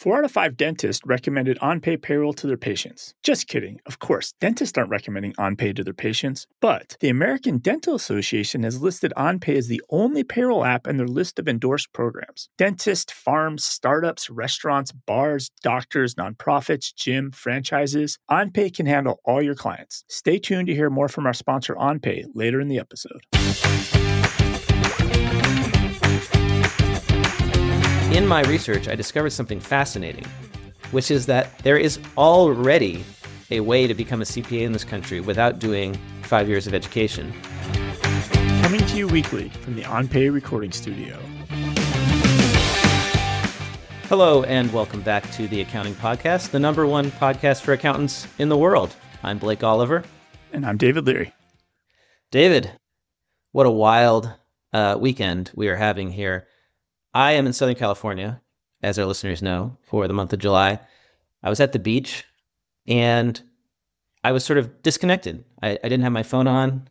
4 out of 5 dentists recommended OnPay payroll to their patients. Just kidding. Of course, dentists aren't recommending OnPay to their patients, but the American Dental Association has listed OnPay as the only payroll app in their list of endorsed programs. Dentists, farms, startups, restaurants, bars, doctors, nonprofits, gym, franchises. OnPay can handle all your clients. Stay tuned to hear more from our sponsor OnPay later in the episode. In my research, I discovered something fascinating, which is that there is already a way to become a CPA in this country without doing 5 years of education. Coming to you weekly from the OnPay recording studio. Hello, and welcome back to the Accounting Podcast, the number one podcast for accountants in the world. I'm Blake Oliver. And I'm David Leary. David, what a wild weekend we are having here. I am in Southern California, as our listeners know, for the month of July. I was at the beach, and I was sort of disconnected. I didn't have my phone on.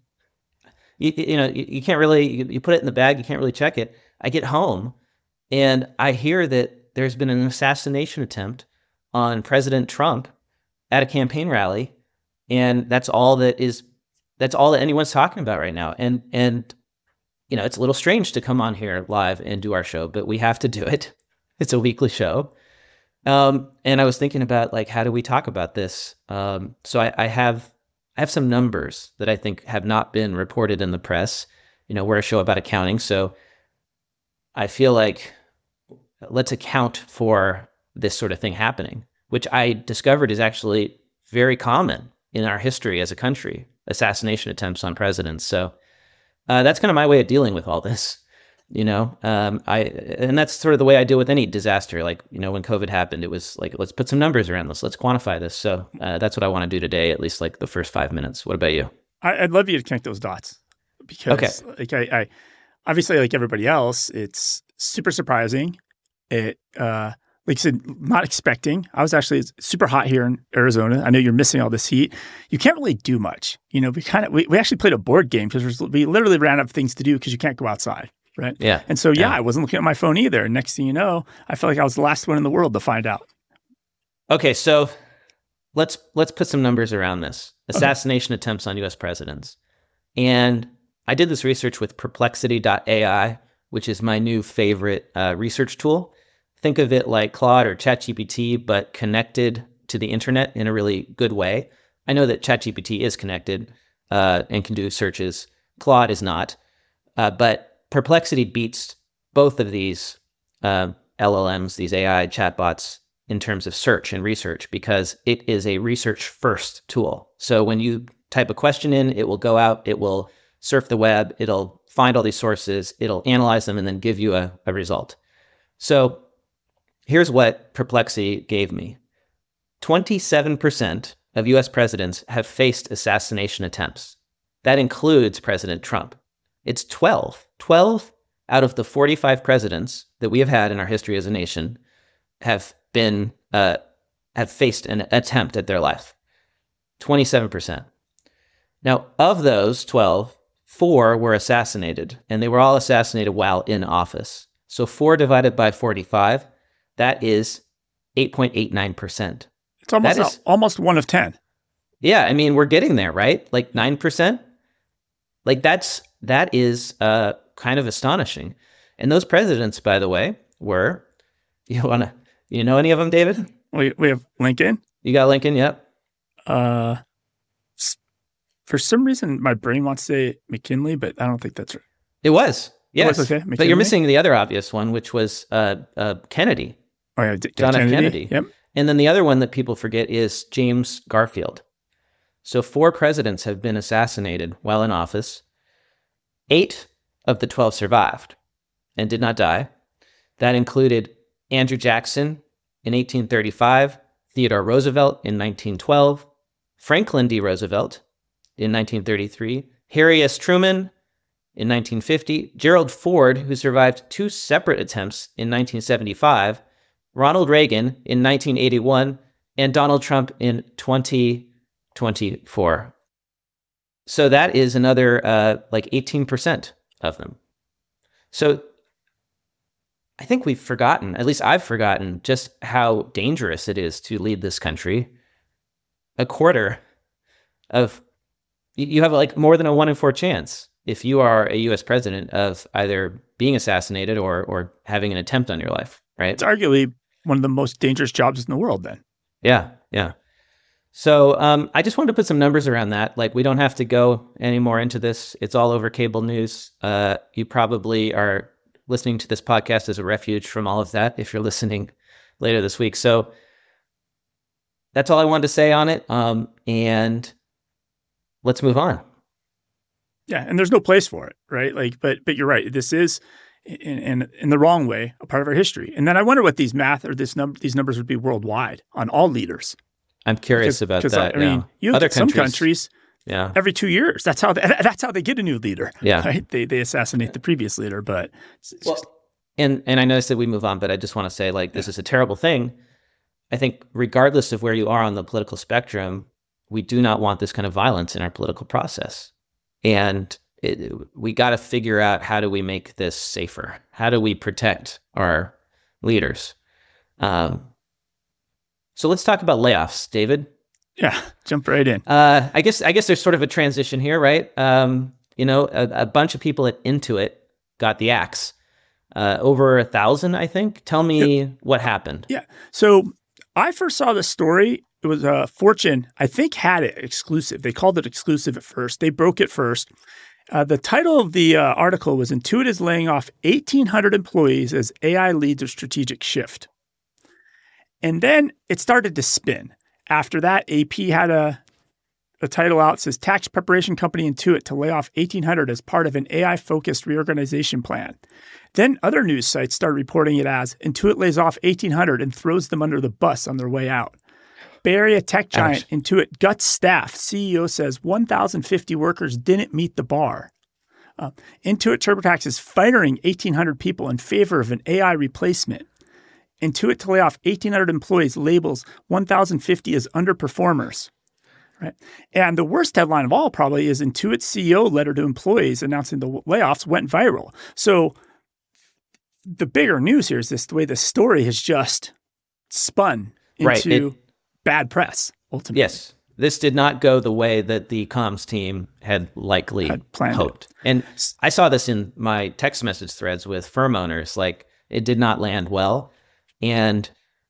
You can't really, you put it in the bag, you can't really check it. I get home, and I hear that there's been an assassination attempt on President Trump at a campaign rally, and that's all that anyone's talking about right now. And you know, it's a little strange to come on here live and do our show, but we have to do it. It's a weekly show. And I was thinking about, like, how do we talk about this? So I have some numbers that I think have not been reported in the press. You know, we're a show about accounting, so I feel like let's account for this sort of thing happening, which I discovered is actually very common in our history as a country, assassination attempts on presidents. So that's kind of my way of dealing with all this, you know. And that's sort of the way I deal with any disaster. Like, you know, when COVID happened, it was like, let's put some numbers around this. Let's quantify this. So that's what I want to do today, at least like the first 5 minutes. What about you? I'd love you to connect those dots because, like, I obviously, like everybody else, it's super surprising. It, like I said, not expecting. I was actually super hot here in Arizona. I know you're missing all this heat. You can't really do much. You know, we actually played a board game because we literally ran out of things to do because you can't go outside, right? Yeah. And so, I wasn't looking at my phone either. And next thing you know, I felt like I was the last one in the world to find out. Okay, so let's put some numbers around this. Assassination attempts on U.S. presidents. And I did this research with Perplexity.ai, which is my new favorite research tool. Think of it like Claude or ChatGPT, but connected to the internet in a really good way. I know that ChatGPT is connected and can do searches. Claude is not. But Perplexity beats both of these LLMs, these AI chatbots, in terms of search and research, because it is a research-first tool. So when you type a question in, it will go out, it will surf the web, it'll find all these sources, it'll analyze them, and then give you a result. So here's what Perplexity gave me. 27% of U.S. presidents have faced assassination attempts. That includes President Trump. It's 12. 12 out of the 45 presidents that we have had in our history as a nation have faced an attempt at their life. 27%. Now, of those 12, 4 were assassinated, and they were all assassinated while in office. So 4 divided by 45, that is 8.89%. It's almost 1 of 10. Yeah, I mean, we're getting there, right? Like 9%. Like that is kind of astonishing. And those presidents, by the way, were, you know any of them, David? We have Lincoln. You got Lincoln, yep. For some reason, my brain wants to say McKinley, but I don't think that's right. It was, yes. It was, okay. But you're missing the other obvious one, which was Kennedy. Oh, yeah, John F. Kennedy. Yep. And then the other one that people forget is James Garfield. So 4 presidents have been assassinated while in office. 8 of the 12 survived and did not die. That included Andrew Jackson in 1835, Theodore Roosevelt in 1912, Franklin D. Roosevelt in 1933, Harry S. Truman in 1950, Gerald Ford, who survived 2 separate attempts in 1975, Ronald Reagan in 1981, and Donald Trump in 2024. So that is another like 18% of them. So I think we've forgotten, at least I've forgotten, just how dangerous it is to lead this country. A quarter of, you have like more than a 1 in 4 chance if you are a US president of either being assassinated or having an attempt on your life, right? It's arguably one of the most dangerous jobs in the world then. Yeah. So I just wanted to put some numbers around that. Like, we don't have to go any more into this. It's all over cable news. You probably are listening to this podcast as a refuge from all of that if you're listening later this week. So that's all I wanted to say on it. And let's move on. Yeah, and there's no place for it, right? Like, but you're right. This is in the wrong way a part of our history. And then I wonder what these numbers would be worldwide on all leaders. I'm curious about that. I mean, you look other at some countries, yeah, every 2 years. That's how they get a new leader. Yeah, right. They assassinate the previous leader. But and I noticed that we move on, but I just want to say, like, this is a terrible thing. I think regardless of where you are on the political spectrum, we do not want this kind of violence in our political process. And we got to figure out, how do we make this safer? How do we protect our leaders? So let's talk about layoffs, David. Yeah, jump right in. I guess there's sort of a transition here, right? A bunch of people at Intuit got the axe. Over 1,000, I think. Tell me what happened. Yeah. So I first saw this story. It was Fortune, I think, had it exclusive. They called it exclusive at first. They broke it first. The title of the article was Intuit is laying off 1,800 employees as AI leads a strategic shift. And then it started to spin. After that, AP had a title out that says tax preparation company Intuit to lay off 1,800 as part of an AI-focused reorganization plan. Then other news sites started reporting it as Intuit lays off 1,800 and throws them under the bus on their way out. Bay Area tech giant Intuit guts staff. CEO says 1,050 workers didn't meet the bar. Intuit TurboTax is firing 1,800 people in favor of an AI replacement. Intuit to lay off 1,800 employees labels 1,050 as underperformers. Right. And the worst headline of all probably is Intuit's CEO letter to employees announcing the layoffs went viral. So the bigger news here is the way the story has just spun into bad press, ultimately. Yes. This did not go the way that the comms team had likely hoped. And I saw this in my text message threads with firm owners. Like, it did not land well. And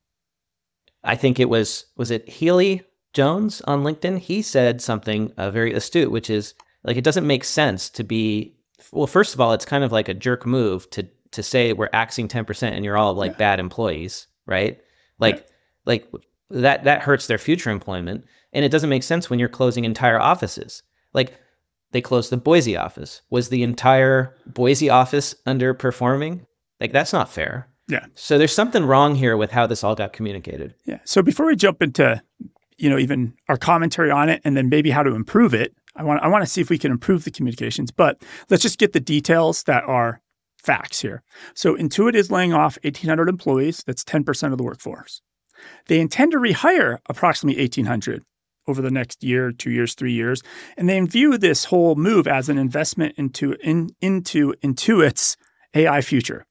I think it was it Healy Jones on LinkedIn? He said something very astute, which is, like, it doesn't make sense to be, well, first of all, it's kind of like a jerk move to say we're axing 10% and you're all like bad employees, right? Like that hurts their future employment. And it doesn't make sense when you're closing entire offices. Like, they closed the Boise office. Was the entire Boise office underperforming? Like, that's not fair. Yeah. So there's something wrong here with how this all got communicated. Yeah. So before we jump into, even our commentary on it and then maybe how to improve it, I want to see if we can improve the communications. But let's just get the details that are facts here. So Intuit is laying off 1,800 employees. That's 10% of the workforce. They intend to rehire approximately 1,800 over the next year, 2 years, 3 years. And they view this whole move as an investment into Intuit's AI future.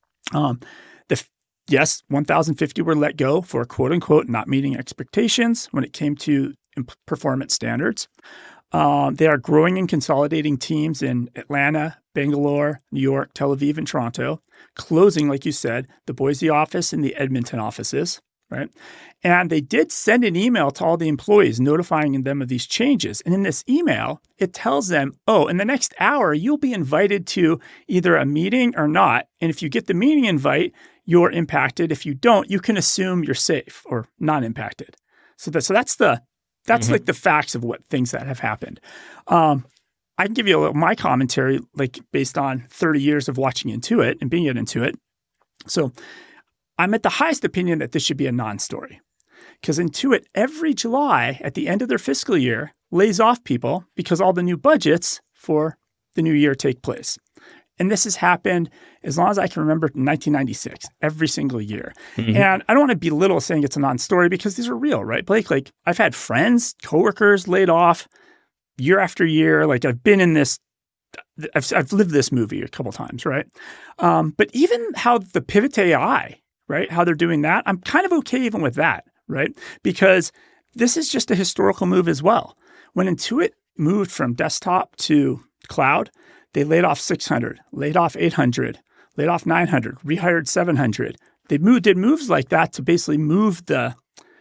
Yes, 1,050 were let go for quote unquote not meeting expectations when it came to performance standards. They are growing and consolidating teams in Atlanta, Bangalore, New York, Tel Aviv, and Toronto, closing, like you said, the Boise office and the Edmonton offices, right? And they did send an email to all the employees notifying them of these changes. And in this email, it tells them, in the next hour, you'll be invited to either a meeting or not. And if you get the meeting invite, you're impacted. If you don't, you can assume you're safe or not impacted. So that's like the facts of what things that have happened. I can give you a little my commentary, like based on 30 years of watching Intuit and being at Intuit. So I'm at the highest opinion that this should be a non-story, because Intuit every July at the end of their fiscal year lays off people because all the new budgets for the new year take place. And this has happened as long as I can remember, in 1996, every single year. Mm-hmm. And I don't want to belittle saying it's a non-story because these are real, right, Blake? Like, I've had friends, coworkers laid off year after year. Like, I've been in this I've lived this movie a couple times, right? But even how the pivot to AI, right? How they're doing that, I'm kind of okay even with that, right? Because this is just a historical move as well. When Intuit moved from desktop to cloud, they laid off 600, laid off 800, laid off 900, rehired 700. They did moves like that to basically move the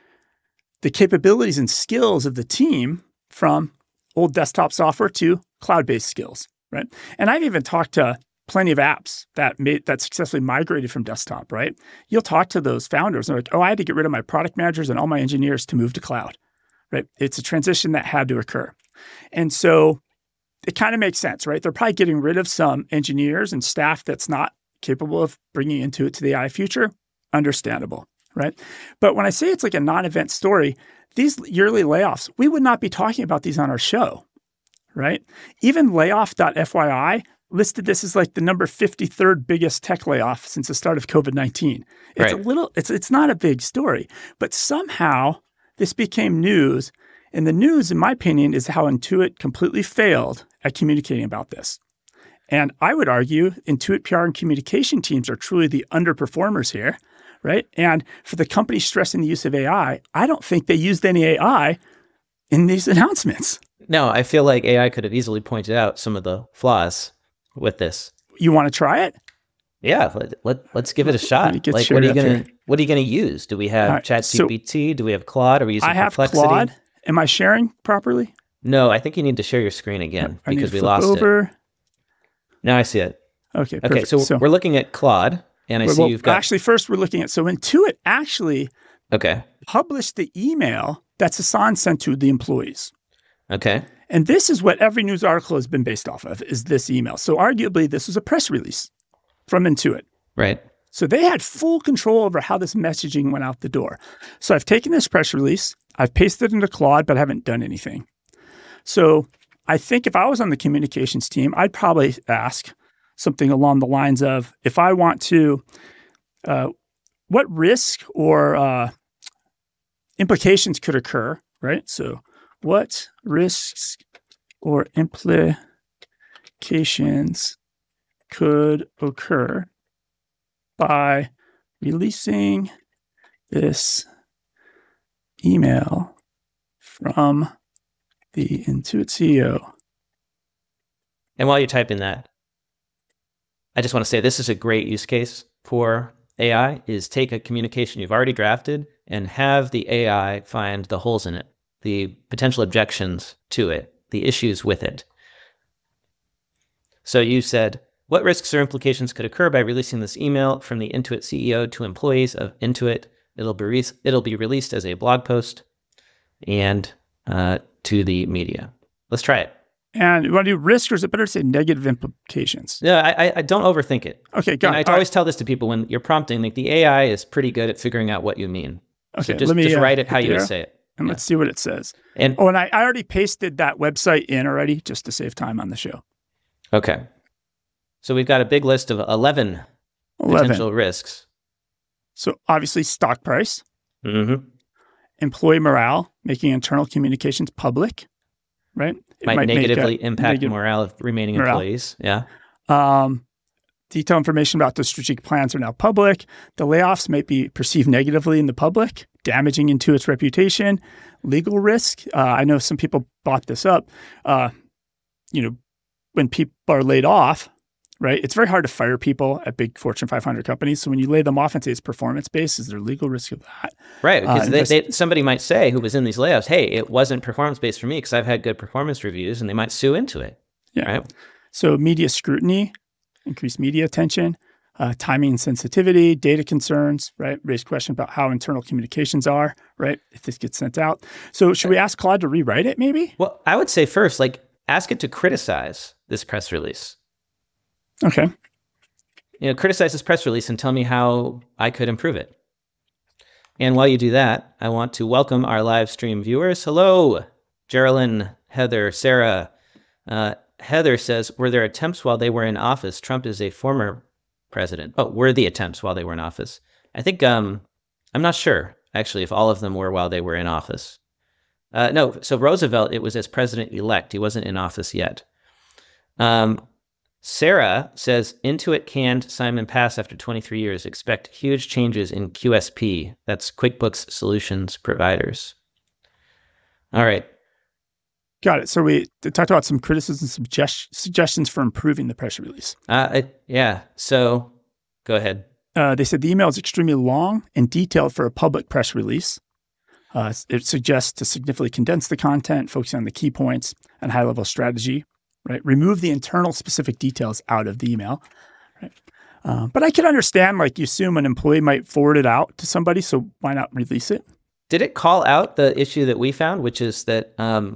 capabilities and skills of the team from old desktop software to cloud-based skills, right? And I've even talked to plenty of apps that successfully migrated from desktop, right? You'll talk to those founders and they're like, oh, I had to get rid of my product managers and all my engineers to move to cloud, right? It's a transition that had to occur. And so it kind of makes sense, right? They're probably getting rid of some engineers and staff that's not capable of bringing Intuit to the AI future. Understandable, right? But when I say it's like a non-event story, these yearly layoffs, we would not be talking about these on our show, right? Even layoff.fyi listed this as like the number 53rd biggest tech layoff since the start of COVID-19. It's not a big story, but somehow this became news. And the news, in my opinion, is how Intuit completely failed at communicating about this. And I would argue Intuit PR and communication teams are truly the underperformers here, right? And for the company stressing the use of AI, I don't think they used any AI in these announcements. No, I feel like AI could have easily pointed out some of the flaws with this. You want to try it? Yeah, let's give it a shot. Like, what are you gonna use? Do we have ChatGPT? Do we have Claude? Are we using Perplexity? I have Claude. Am I sharing properly? No, I think you need to share your screen again because we lost it. Now I see it. Okay, perfect. Okay, so we're looking at Claude, and I see you've got... Actually, first we're looking at... So Intuit actually published the email that Sasan sent to the employees. Okay. And this is what every news article has been based off of, is this email. So arguably, this was a press release from Intuit. Right. So they had full control over how this messaging went out the door. So I've taken this press release, I've pasted it into Claude, but I haven't done anything. So I think if I was on the communications team, I'd probably ask something along the lines of, if I want to, what risk or implications could occur, right? So what risks or implications could occur by releasing this email from the Intuit CEO? And while you're typing that, I just want to say this is a great use case for AI, is take a communication you've already drafted and have the AI find the holes in it, the potential objections to it, the issues with it. So you said, what risks or implications could occur by releasing this email from the Intuit CEO to employees of Intuit? It'll be released as a blog post and to the media. Let's try it. And you want to do risk, or is it better to say negative implications? Yeah, I don't overthink it. Okay, got it. I always tell this to people when you're prompting, like, the AI is pretty good at figuring out what you mean. Okay, so just write it how you would say it. And let's see what it says. And I already pasted that website in already just to save time on the show. Okay. So we've got a big list of 11 potential risks. So obviously stock price, mm-hmm. employee morale, making internal communications public, right? It might negatively impact morale of remaining employees. Yeah. Detailed information about the strategic plans are now public. The layoffs might be perceived negatively in the public, damaging Intuit's reputation. Legal risk. I know some people bought this up. When people are laid off, right? It's very hard to fire people at big Fortune 500 companies. So when you lay them off and say it's performance-based, is there legal risk of that? Right, because somebody might say, who was in these layoffs, hey, it wasn't performance-based for me because I've had good performance reviews, and they might sue Intuit. Yeah. Right? So media scrutiny, increased media attention, timing and sensitivity, data concerns, right? Raise question about how internal communications are, right? If this gets sent out. So should we ask Claude to rewrite it maybe? Well, I would say first, ask it to criticize this press release. Okay. Criticize this press release and tell me how I could improve it. And while you do that, I want to welcome our live stream viewers. Hello, Geraldine, Heather, Sarah. Heather says, were there attempts while they were in office? Trump is a former president. Oh, were the attempts while they were in office? I think, I'm not sure, actually, if all of them were while they were in office. No, so Roosevelt, it was as president-elect. He wasn't in office yet. Sarah says, Intuit canned Simon Pass after 23 years. Expect huge changes in QSP. That's QuickBooks Solutions Providers. All right. Got it. So we talked about some criticisms, suggestions for improving the press release. Yeah. So go ahead. They said the email is extremely long and detailed for a public press release. It suggests to significantly condense the content, focusing on the key points and high-level strategy. Right, remove the internal specific details out of the email. Right, but I can understand, like, you assume an employee might forward it out to somebody, so why not release it? Did it call out the issue that we found, which is that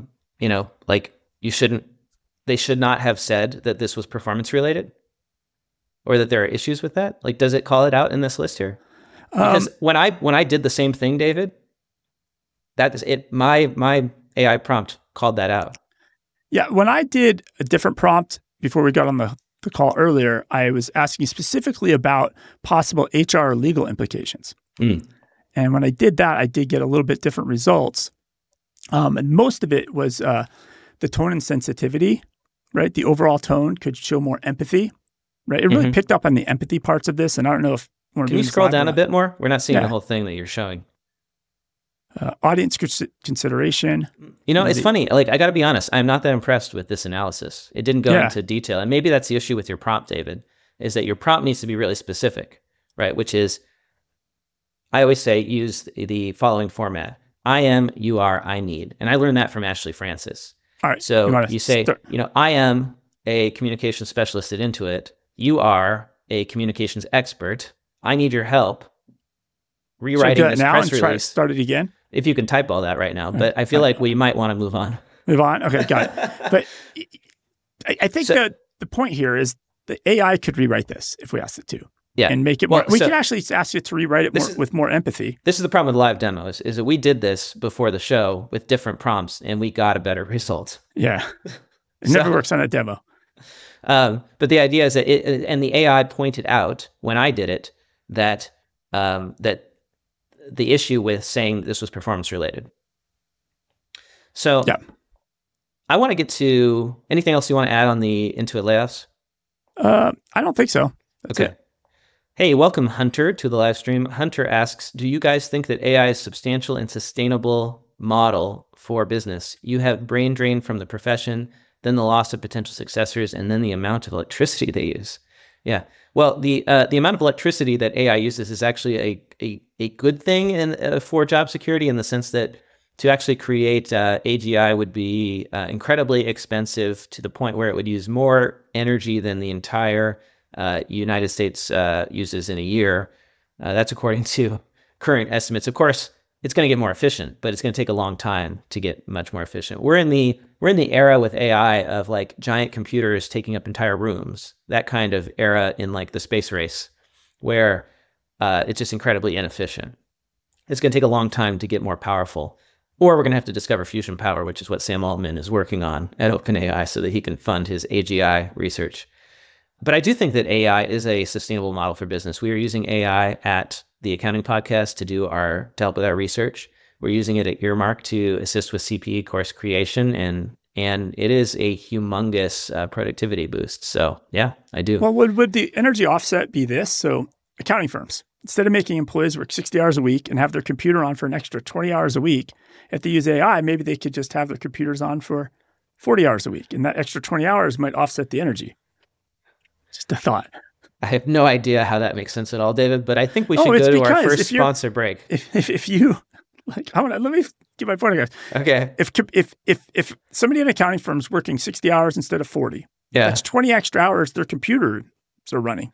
they should not have said that this was performance related, or that there are issues with that? Like, does it call it out in this list here? Because when I did the same thing, David, that is it. My AI prompt called that out. Yeah, when I did a different prompt before we got on the call earlier, I was asking specifically about possible HR or legal implications. And when I did that, I did get a little bit different results. And most of it was the tone and sensitivity, right? The overall tone could show more empathy, right? It really picked up on the empathy parts of this. And I don't know if... Can you scroll down a bit more? We're not seeing the whole thing that you're showing. Audience consideration. It's funny. Like, I got to be honest. I'm not that impressed with this analysis. It didn't go into detail. And maybe that's the issue with your prompt, David, is that your prompt needs to be really specific, right? Which is, I always say, use the following format. I am, you are, I need. And I learned that from Ashley Francis. All right. So you say, I am a communications specialist at Intuit. You are a communications expert. I need your help rewriting this press release. Try to start it again? If you can type all that right now, but I feel like we might want to move on. Move on? Okay, got it. But I think that the point here is the AI could rewrite this if we asked it to. Yeah. And make it more. We can actually ask it to rewrite it with more empathy. This is the problem with live demos, is that we did this before the show with different prompts and we got a better result. Yeah. It never works on a demo. But the idea is that and the AI pointed out when I did it that the issue with saying this was performance related. So I want to get to anything else you want to add on the Intuit layoffs? I don't think so. Okay. Hey, welcome, Hunter, to the live stream. Hunter asks, do you guys think that AI is a substantial and sustainable model for business? You have brain drain from the profession, then the loss of potential successors, and then the amount of electricity they use. Yeah. Well, the amount of electricity that AI uses is actually a good thing for job security, in the sense that to actually create AGI would be incredibly expensive, to the point where it would use more energy than the entire United States uses in a year. That's according to current estimates. Of course, it's going to get more efficient, but it's going to take a long time to get much more efficient. We're in the era with AI of like giant computers taking up entire rooms, that kind of era in like the space race, where it's just incredibly inefficient. It's going to take a long time to get more powerful, or we're going to have to discover fusion power, which is what Sam Altman is working on at OpenAI so that he can fund his AGI research. But I do think that AI is a sustainable model for business. We are using AI at the Accounting Podcast to help with our research. We're using it at Earmark to assist with CPE course creation, and it is a humongous productivity boost. So yeah, I do. Well, would the energy offset be this? So accounting firms, instead of making employees work 60 hours a week and have their computer on for an extra 20 hours a week, if they use AI, maybe they could just have their computers on for 40 hours a week, and that extra 20 hours might offset the energy. Just a thought. I have no idea how that makes sense at all, David, but I think we should go to our first sponsor break. If you let me get my point, guys. Okay. If somebody in accounting firm is working 60 hours instead of 40, that's 20 extra hours their computers are running.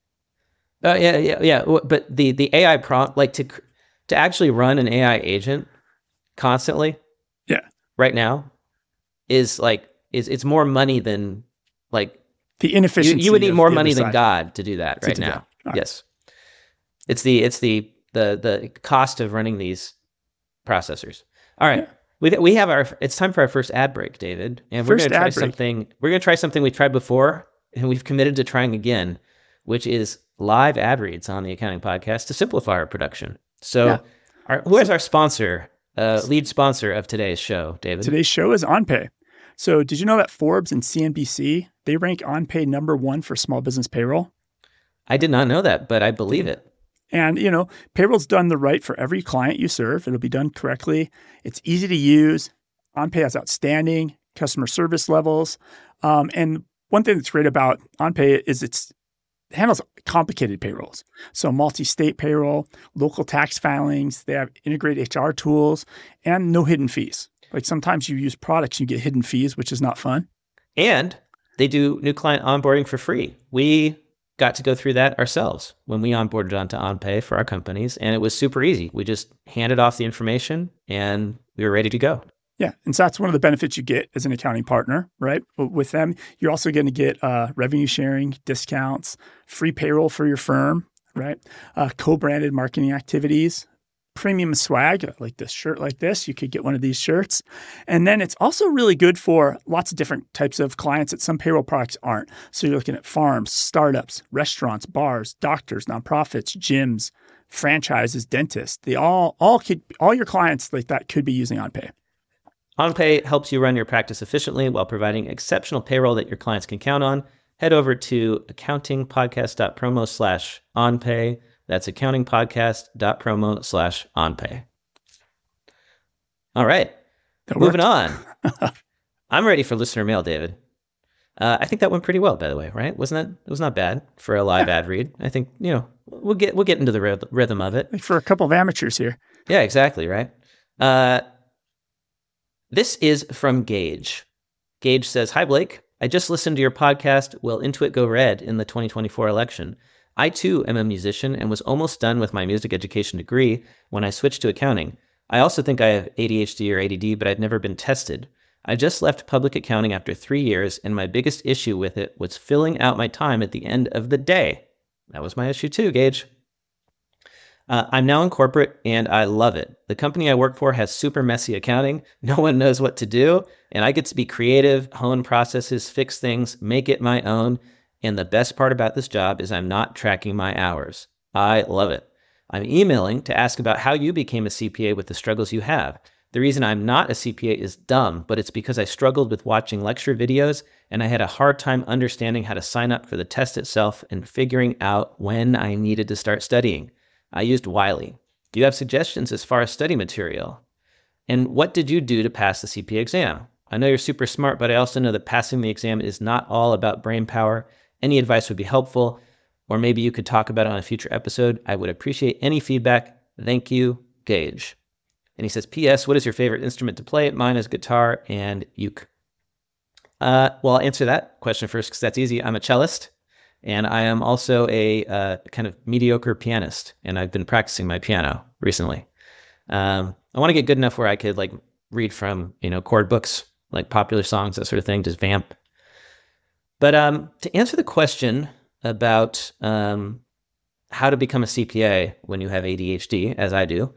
Yeah. But the AI prompt, like to actually run an AI agent constantly, right now, is it's more money than like. The inefficiency. You would need more money than God to do that right now. Yes, it's the cost of running these processors. All right, we have it's time for our first ad break, David, and we're going to try something. We're going to try something we tried before, and we've committed to trying again, which is live ad reads on the Accounting Podcast to simplify our production. So, who is our sponsor, lead sponsor of today's show, David? Today's show is OnPay. So did you know that Forbes and CNBC, they rank OnPay #1 for small business payroll? I did not know that, but I believe it. And, payroll's done the right for every client you serve. It'll be done correctly. It's easy to use. OnPay has outstanding customer service levels. And one thing that's great about OnPay is it handles complicated payrolls. So multi-state payroll, local tax filings, they have integrated HR tools, and no hidden fees. Like sometimes you use products, you get hidden fees, which is not fun. And they do new client onboarding for free. We got to go through that ourselves when we onboarded onto OnPay for our companies, and it was super easy. We just handed off the information and we were ready to go. Yeah. And so that's one of the benefits you get as an accounting partner, right? With them, you're also going to get revenue sharing, discounts, free payroll for your firm, right? Co-branded marketing activities, premium swag, like this shirt like this. You could get one of these shirts. And then it's also really good for lots of different types of clients that some payroll products aren't. So you're looking at farms, startups, restaurants, bars, doctors, nonprofits, gyms, franchises, dentists. They all your clients like that could be using OnPay. OnPay helps you run your practice efficiently while providing exceptional payroll that your clients can count on. Head over to accountingpodcast.promo/OnPay. That's accountingpodcast.promo/OnPay. All right. Moving on. I'm ready for listener mail, David. I think that went pretty well, by the way, right? It was not bad for a live ad read. I think, we'll get into the rhythm of it. Like for a couple of amateurs here. Yeah, exactly, right? This is from Gage. Gage says, "Hi, Blake. I just listened to your podcast, Will Intuit Go Red, in the 2024 election. I, too, am a musician and was almost done with my music education degree when I switched to accounting. I also think I have ADHD or ADD, but I've never been tested. I just left public accounting after 3 years, and my biggest issue with it was filling out my time at the end of the day." That was my issue too, Gage. "I'm now in corporate, and I love it. The company I work for has super messy accounting. No one knows what to do, and I get to be creative, hone processes, fix things, make it my own. And the best part about this job is I'm not tracking my hours. I love it. I'm emailing to ask about how you became a CPA with the struggles you have. The reason I'm not a CPA is dumb, but it's because I struggled with watching lecture videos, and I had a hard time understanding how to sign up for the test itself and figuring out when I needed to start studying. I used Wiley. Do you have suggestions as far as study material? And what did you do to pass the CPA exam? I know you're super smart, but I also know that passing the exam is not all about brain power. Any advice would be helpful, or maybe you could talk about it on a future episode. I would appreciate any feedback. Thank you, Gage." And he says, "P.S. What is your favorite instrument to play? Mine is guitar and uke." Well, I'll answer that question first because that's easy. I'm a cellist. And I am also a kind of mediocre pianist, and I've been practicing my piano recently. I want to get good enough where I could read from chord books, like popular songs, that sort of thing, just vamp. But to answer the question about how to become a CPA when you have ADHD, as I do,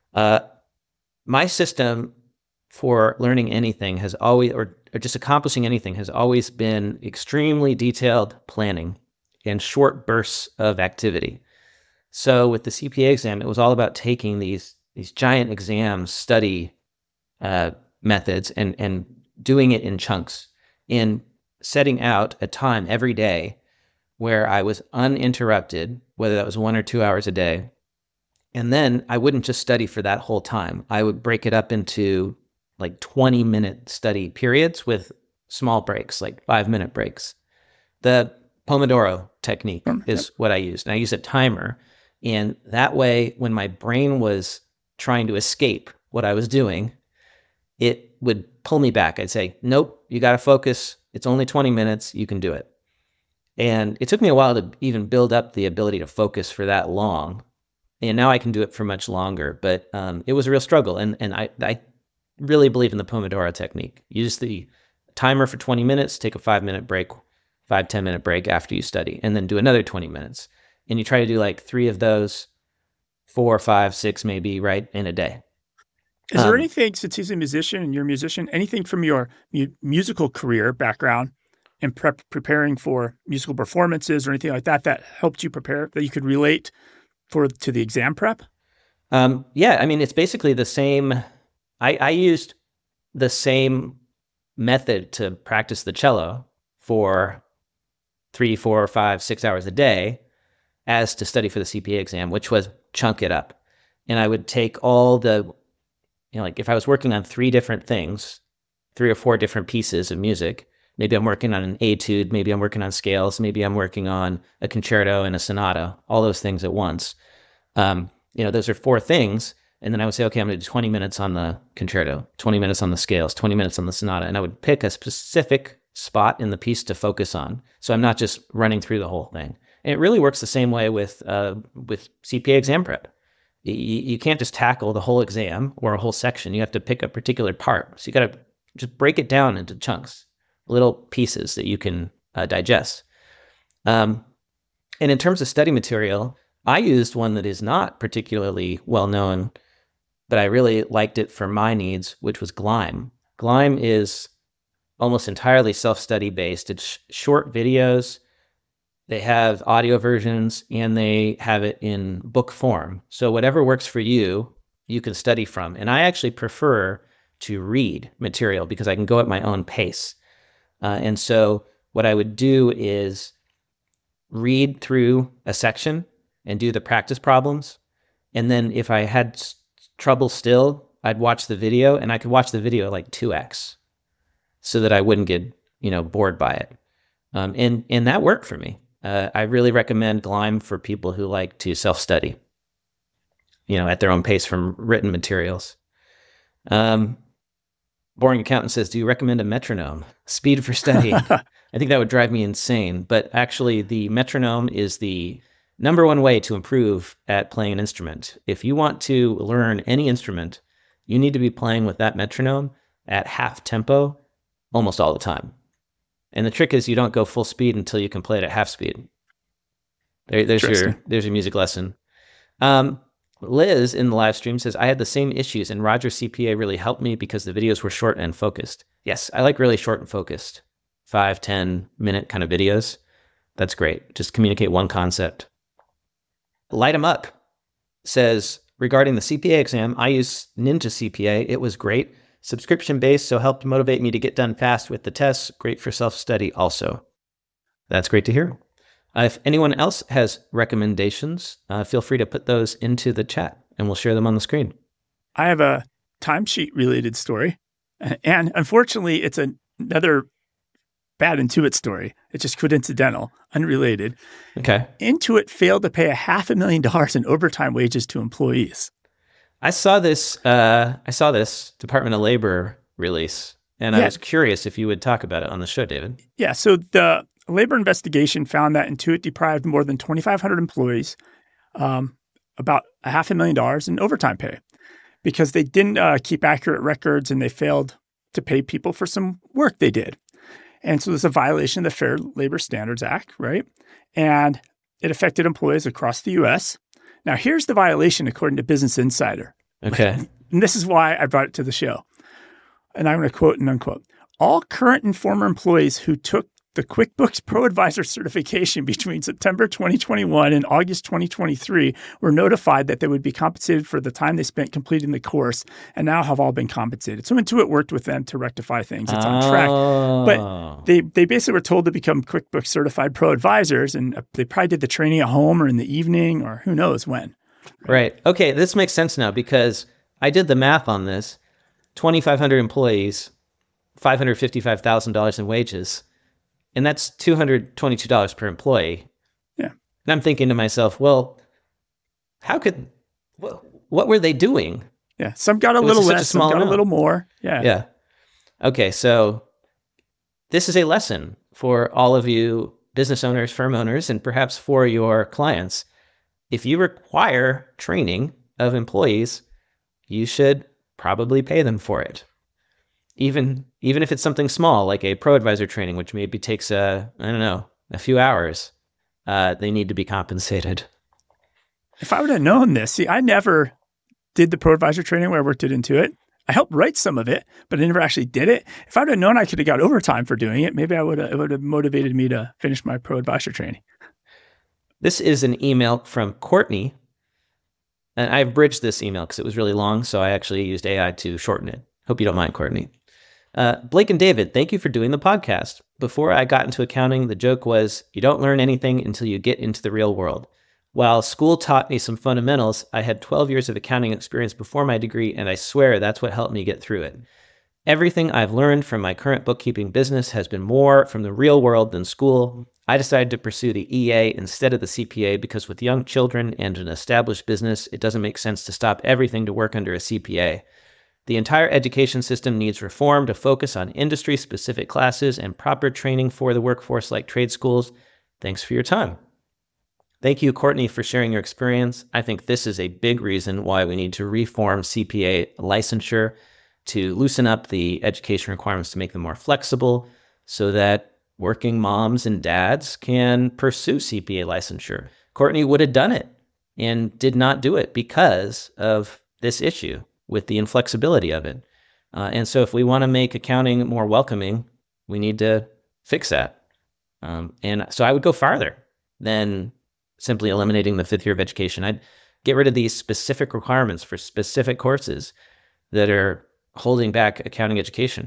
my system for learning anything has always, or just accomplishing anything, has always been extremely detailed planning and short bursts of activity. So with the CPA exam, it was all about taking these giant exam study methods and doing it in chunks, and setting out a time every day where I was uninterrupted, whether that was 1 or 2 hours a day. And then I wouldn't just study for that whole time. I would break it up into 20-minute study periods with small breaks, 5-minute breaks. The Pomodoro technique is what I used. And I used a timer. And that way, when my brain was trying to escape what I was doing, it would pull me back. I'd say, nope, you got to focus. It's only 20 minutes. You can do it. And it took me a while to even build up the ability to focus for that long. And now I can do it for much longer. But it was a real struggle. And I really believe in the Pomodoro technique. Use the timer for 20 minutes, take a 5-minute break, 5-10-minute break after you study, and then do another 20 minutes. And you try to do 3 of those, 4, 5, 6 maybe, right, in a day. Is there anything, since he's a musician and you're a musician, anything from your musical career background and preparing for musical performances or anything like that that helped you prepare, that you could relate to the exam prep? Yeah, I mean, it's basically the same. I used the same method to practice the cello for 3, 4, 5, 6 hours a day as to study for the CPA exam, which was chunk it up. And I would take all the, like if I was working on 3 different things, 3 or 4 different pieces of music, maybe I'm working on an etude, maybe I'm working on scales, maybe I'm working on a concerto and a sonata, all those things at once. Those are 4 things. And then I would say, okay, I'm going to do 20 minutes on the concerto, 20 minutes on the scales, 20 minutes on the sonata. And I would pick a specific spot in the piece to focus on. So I'm not just running through the whole thing. And it really works the same way with CPA exam prep. You can't just tackle the whole exam or a whole section. You have to pick a particular part. So you got to just break it down into chunks, little pieces that you can digest. And in terms of study material, I used one that is not particularly well known, but I really liked it for my needs, which was Gleim. Gleim is almost entirely self-study based. It's short videos. They have audio versions and they have it in book form. So whatever works for you, you can study from. And I actually prefer to read material because I can go at my own pace. And so what I would do is read through a section and do the practice problems. And then if I had trouble still, I'd watch the video, and I could watch the video like 2x so that I wouldn't get, bored by it. And that worked for me. I really recommend Gleim for people who like to self-study, at their own pace from written materials. Boring Accountant says, do you recommend a metronome? Speed for study. I think that would drive me insane. But actually, the metronome is the number one way to improve at playing an instrument. If you want to learn any instrument, you need to be playing with that metronome at half tempo almost all the time. And the trick is you don't go full speed until you can play it at half speed. There's your music lesson. Liz in the live stream says, I had the same issues and Roger CPA really helped me because the videos were short and focused. Yes, I like really short and focused. 5, 10 minute kind of videos. That's great. Just communicate one concept. Light 'em Up says, regarding the CPA exam, I use Ninja CPA. It was great. Subscription based, so helped motivate me to get done fast with the tests. Great for self-study also. That's great to hear. If anyone else has recommendations, feel free to put those into the chat and we'll share them on the screen. I have a timesheet related story. And unfortunately, it's another bad Intuit story. It's just coincidental, unrelated. Okay. Intuit failed to pay $500,000 in overtime wages to employees. I saw this Department of Labor release, and I was curious if you would talk about it on the show, David. Yeah. So the labor investigation found that Intuit deprived more than 2,500 employees about $500,000 in overtime pay because they didn't keep accurate records and they failed to pay people for some work they did. And so there's a violation of the Fair Labor Standards Act, right? And it affected employees across the U.S. Now, here's the violation according to Business Insider. Okay. And this is why I brought it to the show. And I'm going to quote and unquote. All current and former employees who took the QuickBooks Pro Advisor certification between September 2021 and August 2023 were notified that they would be compensated for the time they spent completing the course and now have all been compensated. So Intuit worked with them to rectify things. It's on track. But they basically were told to become QuickBooks Certified Pro Advisors, and they probably did the training at home or in the evening or who knows when. Right. Okay, this makes sense now because I did the math on this. 2,500 employees, $555,000 in wages. And that's $222 per employee. Yeah. And I'm thinking to myself, well, what were they doing? Yeah. Some got a little less, some got a little more. Yeah. Yeah. Okay. So this is a lesson for all of you business owners, firm owners, and perhaps for your clients. If you require training of employees, you should probably pay them for it. Even if it's something small, like a Pro Advisor training, which maybe takes, a few hours, they need to be compensated. If I would have known this, I never did the Pro Advisor training where I worked it into it. I helped write some of it, but I never actually did it. If I would have known I could have got overtime for doing it, maybe it would have motivated me to finish my Pro Advisor training. This is an email from Courtney, and I've bridged this email because it was really long, so I actually used AI to shorten it. Hope you don't mind, Courtney. Blake and David, thank you for doing the podcast. Before I got into accounting, the joke was you don't learn anything until you get into the real world. While school taught me some fundamentals, I had 12 years of accounting experience before my degree, and I swear that's what helped me get through it. Everything I've learned from my current bookkeeping business has been more from the real world than school. I decided to pursue the EA instead of the CPA because with young children and an established business, it doesn't make sense to stop everything to work under a CPA. The entire education system needs reform to focus on industry-specific classes and proper training for the workforce like trade schools. Thanks for your time. Thank you, Courtney, for sharing your experience. I think this is a big reason why we need to reform CPA licensure to loosen up the education requirements to make them more flexible so that working moms and dads can pursue CPA licensure. Courtney would have done it and did not do it because of this issue with the inflexibility of it. And so if we want to make accounting more welcoming, we need to fix that. And so I would go farther than simply eliminating the 5th year of education. I'd get rid of these specific requirements for specific courses that are holding back accounting education.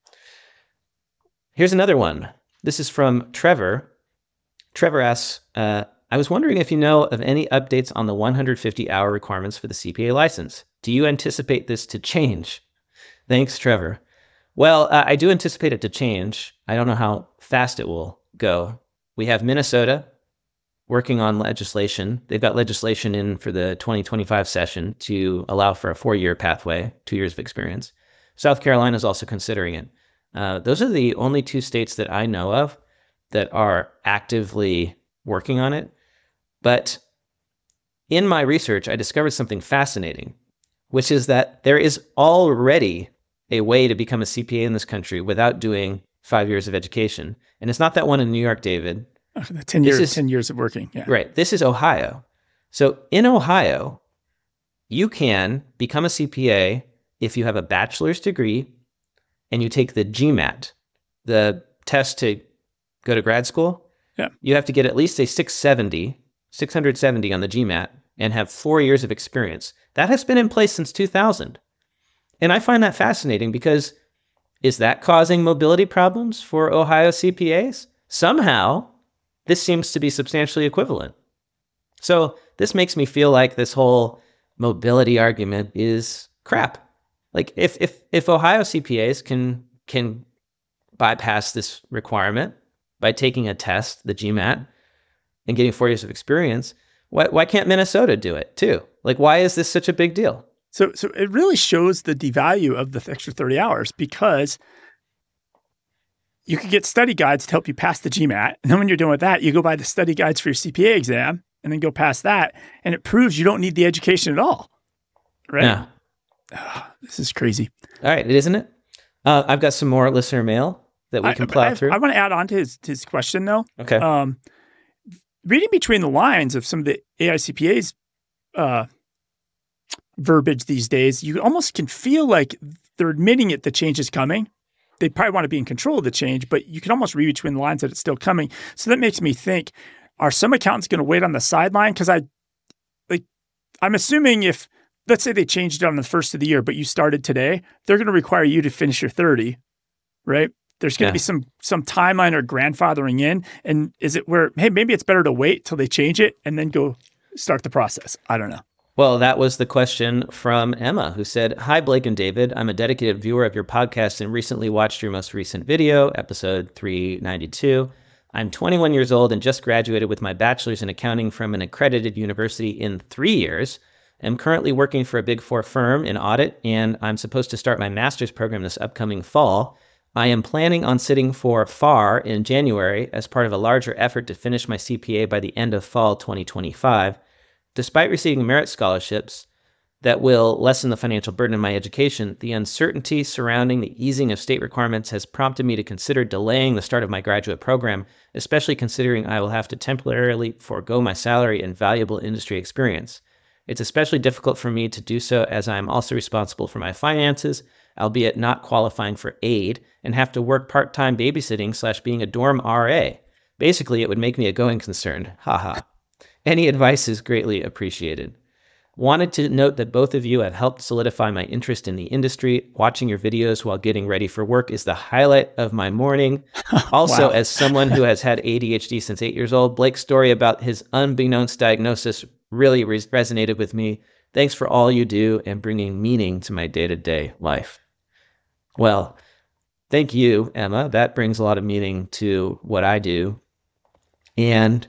Here's another one. This is from Trevor. Trevor asks, I was wondering if you know of any updates on the 150-hour requirements for the CPA license. Do you anticipate this to change? Thanks, Trevor. Well, I do anticipate it to change. I don't know how fast it will go. We have Minnesota working on legislation. They've got legislation in for the 2025 session to allow for a 4-year pathway, 2 years of experience. South Carolina is also considering it. Those are the only 2 states that I know of that are actively working on it. But in my research, I discovered something fascinating, which is that there is already a way to become a CPA in this country without doing 5 years of education. And it's not that one in New York, David. 10 years of working. Yeah. Right. This is Ohio. So in Ohio, you can become a CPA if you have a bachelor's degree and you take the GMAT, the test to go to grad school. Yeah. You have to get at least a 670 on the GMAT and have 4 years of experience. That has been in place since 2000. And I find that fascinating because is that causing mobility problems for Ohio CPAs? Somehow, this seems to be substantially equivalent. So this makes me feel like this whole mobility argument is crap. Like if Ohio CPAs can bypass this requirement by taking a test, the GMAT, and getting 4 years of experience, why can't Minnesota do it too? Like, why is this such a big deal? So it really shows the devalue of the extra 30 hours because you could get study guides to help you pass the GMAT. And then when you're done with that, you go buy the study guides for your CPA exam and then go past that. And it proves you don't need the education at all. Right? Yeah. Oh, this is crazy. All right. Isn't it? I've got some more listener mail that we can plow through. I want to add on to his question though. Okay. Reading between the lines of some of the AICPA's verbiage these days, you almost can feel like they're admitting the change is coming. They probably want to be in control of the change, but you can almost read between the lines that it's still coming. So that makes me think, are some accountants going to wait on the sideline? Because I'm assuming if, let's say they changed it on the first of the year, but you started today, they're going to require you to finish your 30, right? There's going to be some timeline or grandfathering in. And is it where, hey, maybe it's better to wait till they change it and then go start the process? I don't know. Well, that was the question from Emma, who said, "Hi, Blake and David. I'm a dedicated viewer of your podcast and recently watched your most recent video, episode 392. I'm 21 years old and just graduated with my bachelor's in accounting from an accredited university in 3 years. I'm currently working for a Big Four firm in audit, and I'm supposed to start my master's program this upcoming fall. I am planning on sitting for FAR in January as part of a larger effort to finish my CPA by the end of fall 2025. Despite receiving merit scholarships that will lessen the financial burden of my education, the uncertainty surrounding the easing of state requirements has prompted me to consider delaying the start of my graduate program, especially considering I will have to temporarily forego my salary and valuable industry experience. It's especially difficult for me to do so as I am also responsible for my finances, albeit not qualifying for aid, and have to work part-time babysitting / being a dorm RA. Basically, it would make me a going concern. Haha. Any advice is greatly appreciated." Wanted to note that both of you have helped solidify my interest in the industry. Watching your videos while getting ready for work is the highlight of my morning. Also, Wow. as someone who has had ADHD since 8 years old, Blake's story about his unbeknownst diagnosis really resonated with me. Thanks for all you do and bringing meaning to my day-to-day life. Well, thank you, Emma. That brings a lot of meaning to what I do. And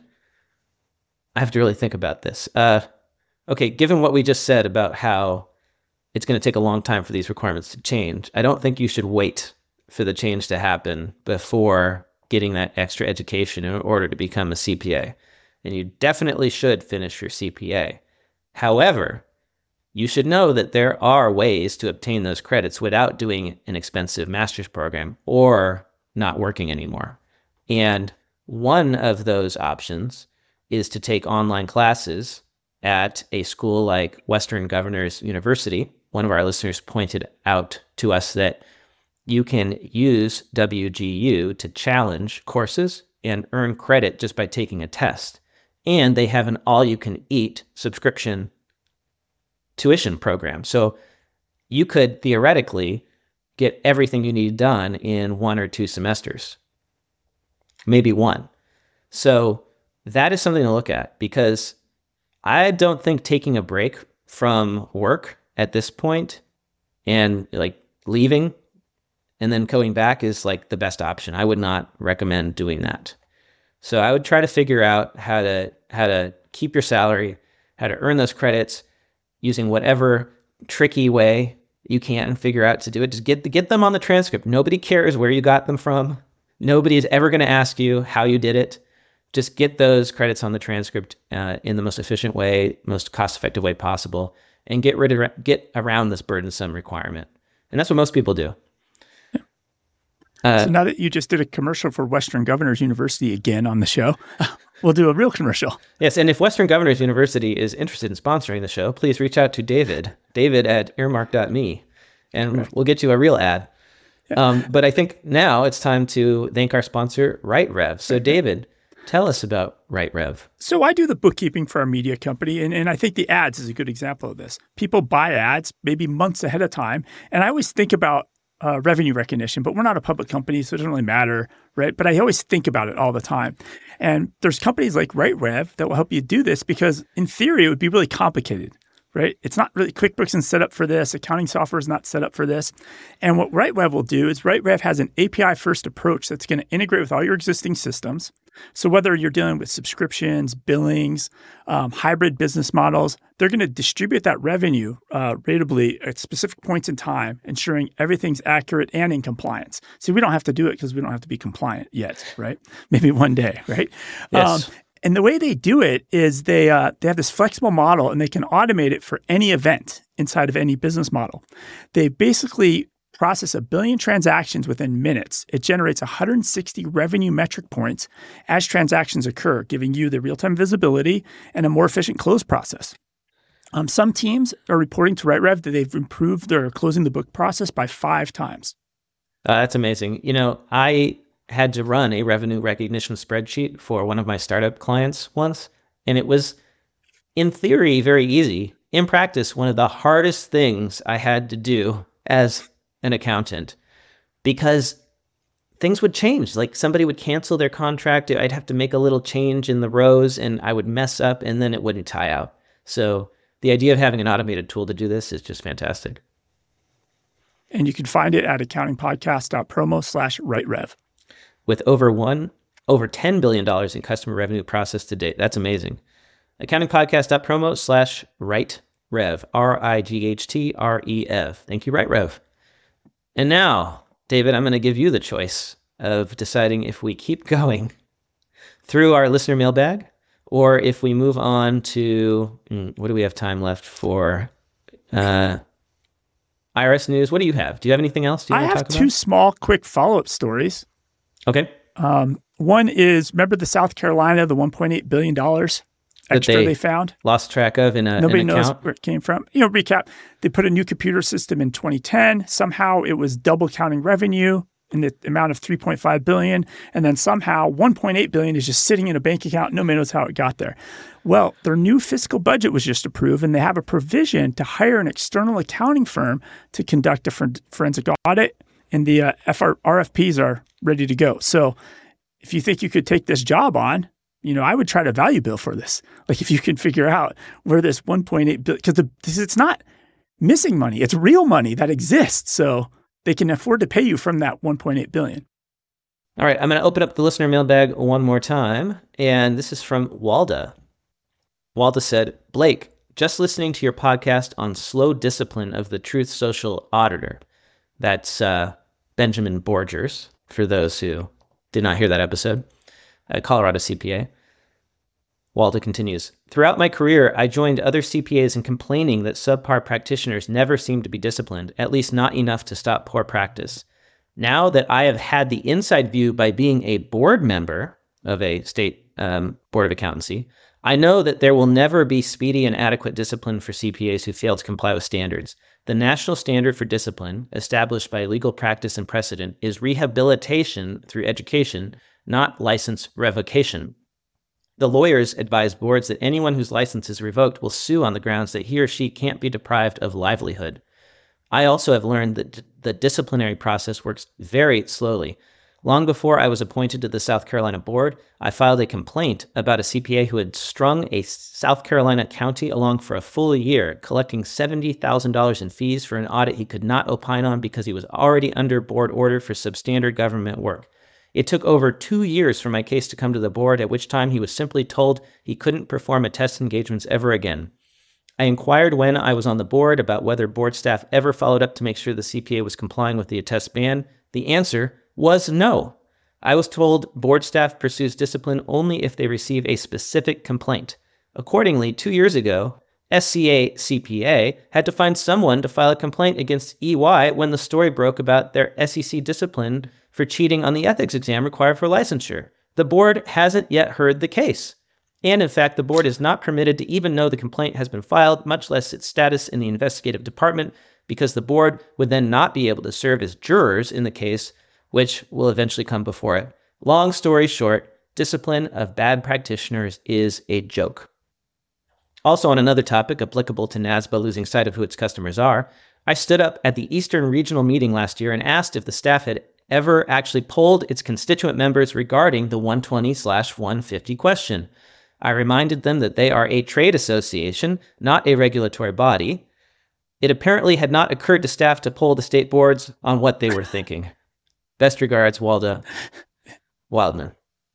I have to really think about this. Okay, given what we just said about how it's going to take a long time for these requirements to change, I don't think you should wait for the change to happen before getting that extra education in order to become a CPA. And you definitely should finish your CPA. However, you should know that there are ways to obtain those credits without doing an expensive master's program or not working anymore. And one of those options is to take online classes at a school like Western Governors University. One of our listeners pointed out to us that you can use WGU to challenge courses and earn credit just by taking a test. And they have an all-you-can-eat subscription tuition program. So you could theoretically get everything you need done in 1 or 2 semesters, maybe 1. So that is something to look at, because I don't think taking a break from work at this point and like leaving and then going back is like the best option. I would not recommend doing that. So I would try to figure out how to keep your salary, how to earn those credits using whatever tricky way you can figure out to do it. Just get them on the transcript. Nobody cares where you got them from. Nobody is ever going to ask you how you did it. Just get those credits on the transcript in the most efficient way, most cost-effective way possible, and get around this burdensome requirement. And that's what most people do. So now that you just did a commercial for Western Governors University again on the show, we'll do a real commercial. Yes, and if Western Governors University is interested in sponsoring the show, please reach out to David at earmark.me, and we'll get you a real ad. Yeah. But I think now it's time to thank our sponsor, RightRev. So David, tell us about RightRev. So I do the bookkeeping for our media company, and I think the ads is a good example of this. People buy ads maybe months ahead of time, and I always think about revenue recognition, but we're not a public company, so it doesn't really matter, right? But I always think about it all the time. And there's companies like RightRev that will help you do this, because in theory, it would be really complicated, right? It's not really, QuickBooks isn't set up for this. Accounting software is not set up for this. And what RightRev will do is RightRev has an API-first approach that's going to integrate with all your existing systems. So whether you're dealing with subscriptions, billings, hybrid business models, they're going to distribute that revenue ratably at specific points in time, ensuring everything's accurate and in compliance. So we don't have to do it because we don't have to be compliant yet, right? Maybe one day, right? Yes. And the way they do it is they have this flexible model, and they can automate it for any event inside of any business model. They basically process 1 billion transactions within minutes. It generates 160 revenue metric points as transactions occur, giving you the real-time visibility and a more efficient close process. Some teams are reporting to RightRev that they've improved their closing the book process by 5 times. That's amazing. You know, I had to run a revenue recognition spreadsheet for one of my startup clients once, and it was, in theory, very easy. In practice, one of the hardest things I had to do as an accountant, because things would change. Like somebody would cancel their contract. I'd have to make a little change in the rows, and I would mess up, and then it wouldn't tie out. So the idea of having an automated tool to do this is just fantastic. And you can find it at accountingpodcast.promo/RightRev. With over $10 billion in customer revenue processed to date. That's amazing. Accountingpodcast.promo/RightRev. RIGHTREV. Thank you, RightRev. And now, David, I'm going to give you the choice of deciding if we keep going through our listener mailbag, or if we move on to, what do we have time left for? IRS news. What do you have? Do you have anything else? Do you I want to have talk 2 about? small, quick follow-up stories. Okay. One is, remember the South Carolina, the $1.8 billion extra they found? Lost track of in a Nobody an knows account. where it came from. Recap, they put a new computer system in 2010. Somehow it was double counting revenue in the amount of $3.5 billion, and then somehow $1.8 billion is just sitting in a bank account. Nobody knows how it got there. Well, their new fiscal budget was just approved, and they have a provision to hire an external accounting firm to conduct a forensic audit, and the RFPs are ready to go. So if you think you could take this job on, I would try to value bill for this. Like if you can figure out where this $1.8 billion, because it's not missing money, it's real money that exists. So they can afford to pay you from that $1.8 billion. All right, I'm going to open up the listener mailbag one more time. And this is from Walda. Walda said, Blake, just listening to your podcast on slow discipline of the Truth Social auditor. That's Benjamin Borgers, for those who did not hear that episode. Colorado CPA. Walda continues, throughout my career, I joined other CPAs in complaining that subpar practitioners never seem to be disciplined, at least not enough to stop poor practice. Now that I have had the inside view by being a board member of a state board of accountancy, I know that there will never be speedy and adequate discipline for CPAs who fail to comply with standards. The national standard for discipline, established by legal practice and precedent, is rehabilitation through education, not license revocation. The lawyers advise boards that anyone whose license is revoked will sue on the grounds that he or she can't be deprived of livelihood. I also have learned that the disciplinary process works very slowly. Long before I was appointed to the South Carolina board, I filed a complaint about a CPA who had strung a South Carolina county along for a full year, collecting $70,000 in fees for an audit he could not opine on because he was already under board order for substandard government work. It took over 2 years for my case to come to the board, at which time he was simply told he couldn't perform attest engagements ever again. I inquired when I was on the board about whether board staff ever followed up to make sure the CPA was complying with the attest ban. The answer was no. I was told board staff pursues discipline only if they receive a specific complaint. Accordingly, 2 years ago, SCA CPA had to find someone to file a complaint against EY when the story broke about their SEC discipline for cheating on the ethics exam required for licensure. The board hasn't yet heard the case. And in fact, the board is not permitted to even know the complaint has been filed, much less its status in the investigative department, because the board would then not be able to serve as jurors in the case, which will eventually come before it. Long story short, discipline of bad practitioners is a joke. Also on another topic applicable to NASBA losing sight of who its customers are, I stood up at the Eastern Regional meeting last year and asked if the staff had ever actually polled its constituent members regarding the 120/150 question. I reminded them that they are a trade association, not a regulatory body. It apparently had not occurred to staff to poll the state boards on what they were thinking. Best regards, Walda Wildman.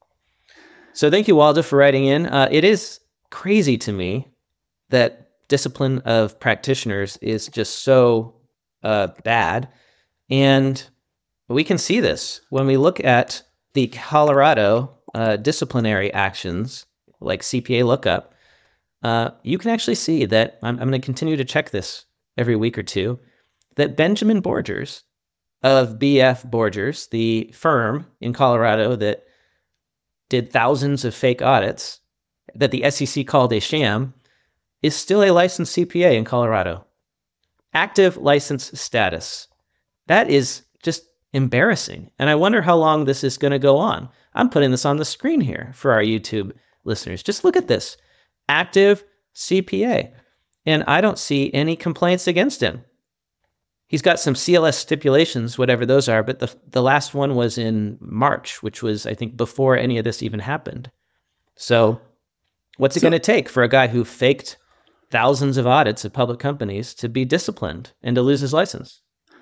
So thank you, Walda, for writing in. It is crazy to me that discipline of practitioners is just so bad. And we can see this when we look at the Colorado disciplinary actions, like CPA lookup. You can actually see that, I'm going to continue to check this every week or two, that Benjamin Borgers of BF Borgers, the firm in Colorado that did thousands of fake audits that the SEC called a sham, is still a licensed CPA in Colorado. Active license status. That is just embarrassing. And I wonder how long this is going to go on. I'm putting this on the screen here for our YouTube listeners. Just look at this. Active CPA. And I don't see any complaints against him. He's got some CLS stipulations, whatever those are, but the last one was in March, which was, I think, before any of this even happened. So what's it going to take for a guy who faked thousands of audits of public companies to be disciplined and to lose his license?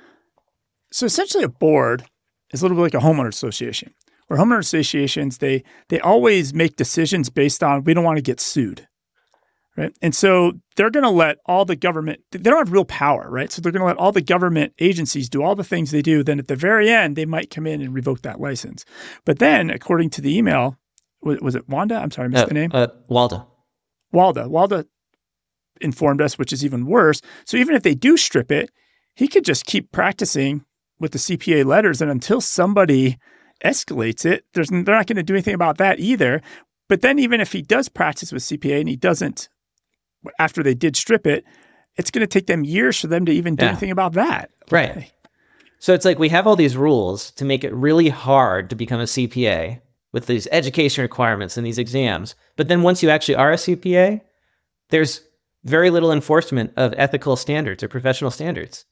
So essentially a board is a little bit like a homeowner association, where homeowner associations, they always make decisions based on, we don't want to get sued, right? And so they're going to let all the government, they don't have real power, right? So they're going to let all the government agencies do all the things they do. Then at the very end, they might come in and revoke that license. But then, according to the email, was it Wanda? I'm sorry, I missed the name. Walda. Walda informed us, which is even worse. So even if they do strip it, he could just keep practicing with the CPA letters, and until somebody escalates it, they're not going to do anything about that either. But then even if he does practice with CPA and he doesn't, after they did strip it, it's going to take them years for them to even do anything about that. Right. So it's like we have all these rules to make it really hard to become a CPA with these education requirements and these exams. But then once you actually are a CPA, there's very little enforcement of ethical standards or professional standards.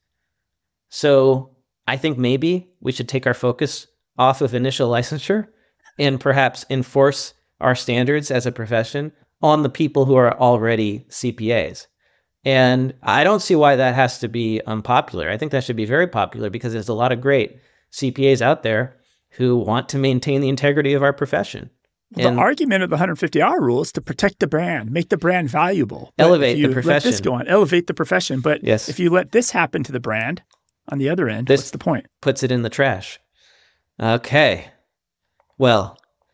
So I think maybe we should take our focus off of initial licensure and perhaps enforce our standards as a profession on the people who are already CPAs. And I don't see why that has to be unpopular. I think that should be very popular because there's a lot of great CPAs out there who want to maintain the integrity of our profession. Well, the argument of the 150-hour rule is to protect the brand, make the brand valuable. Elevate the profession. Let this go on, elevate the profession. But yes. If you let this happen to the brand on the other end, what's the point? Puts it in the trash. Okay. Well,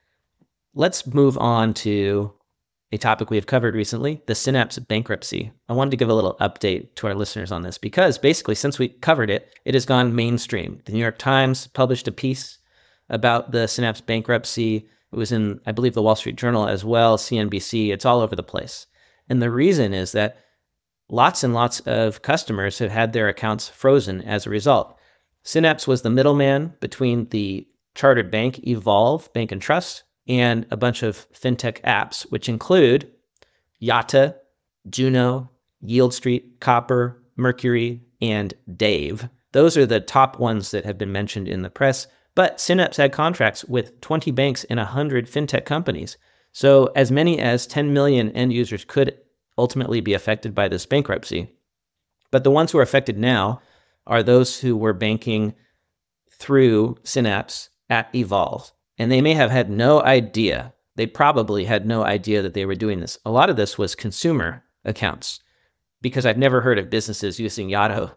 let's move on to a topic we have covered recently, the Synapse bankruptcy. I wanted to give a little update to our listeners on this because basically since we covered it, it has gone mainstream. The New York Times published a piece about the Synapse bankruptcy. It was in, I believe, the Wall Street Journal as well, CNBC. It's all over the place. And the reason is that lots and lots of customers have had their accounts frozen as a result. Synapse was the middleman between the chartered bank, Evolve Bank and Trust, and a bunch of fintech apps, which include Yotta, Juno, Yield Street, Copper, Mercury, and Dave. Those are the top ones that have been mentioned in the press. But Synapse had contracts with 20 banks and 100 fintech companies. So as many as 10 million end users could ultimately be affected by this bankruptcy. But the ones who are affected now are those who were banking through Synapse at Evolve. And they may have had no idea. They probably had no idea that they were doing this. A lot of this was consumer accounts because I've never heard of businesses using Yotta,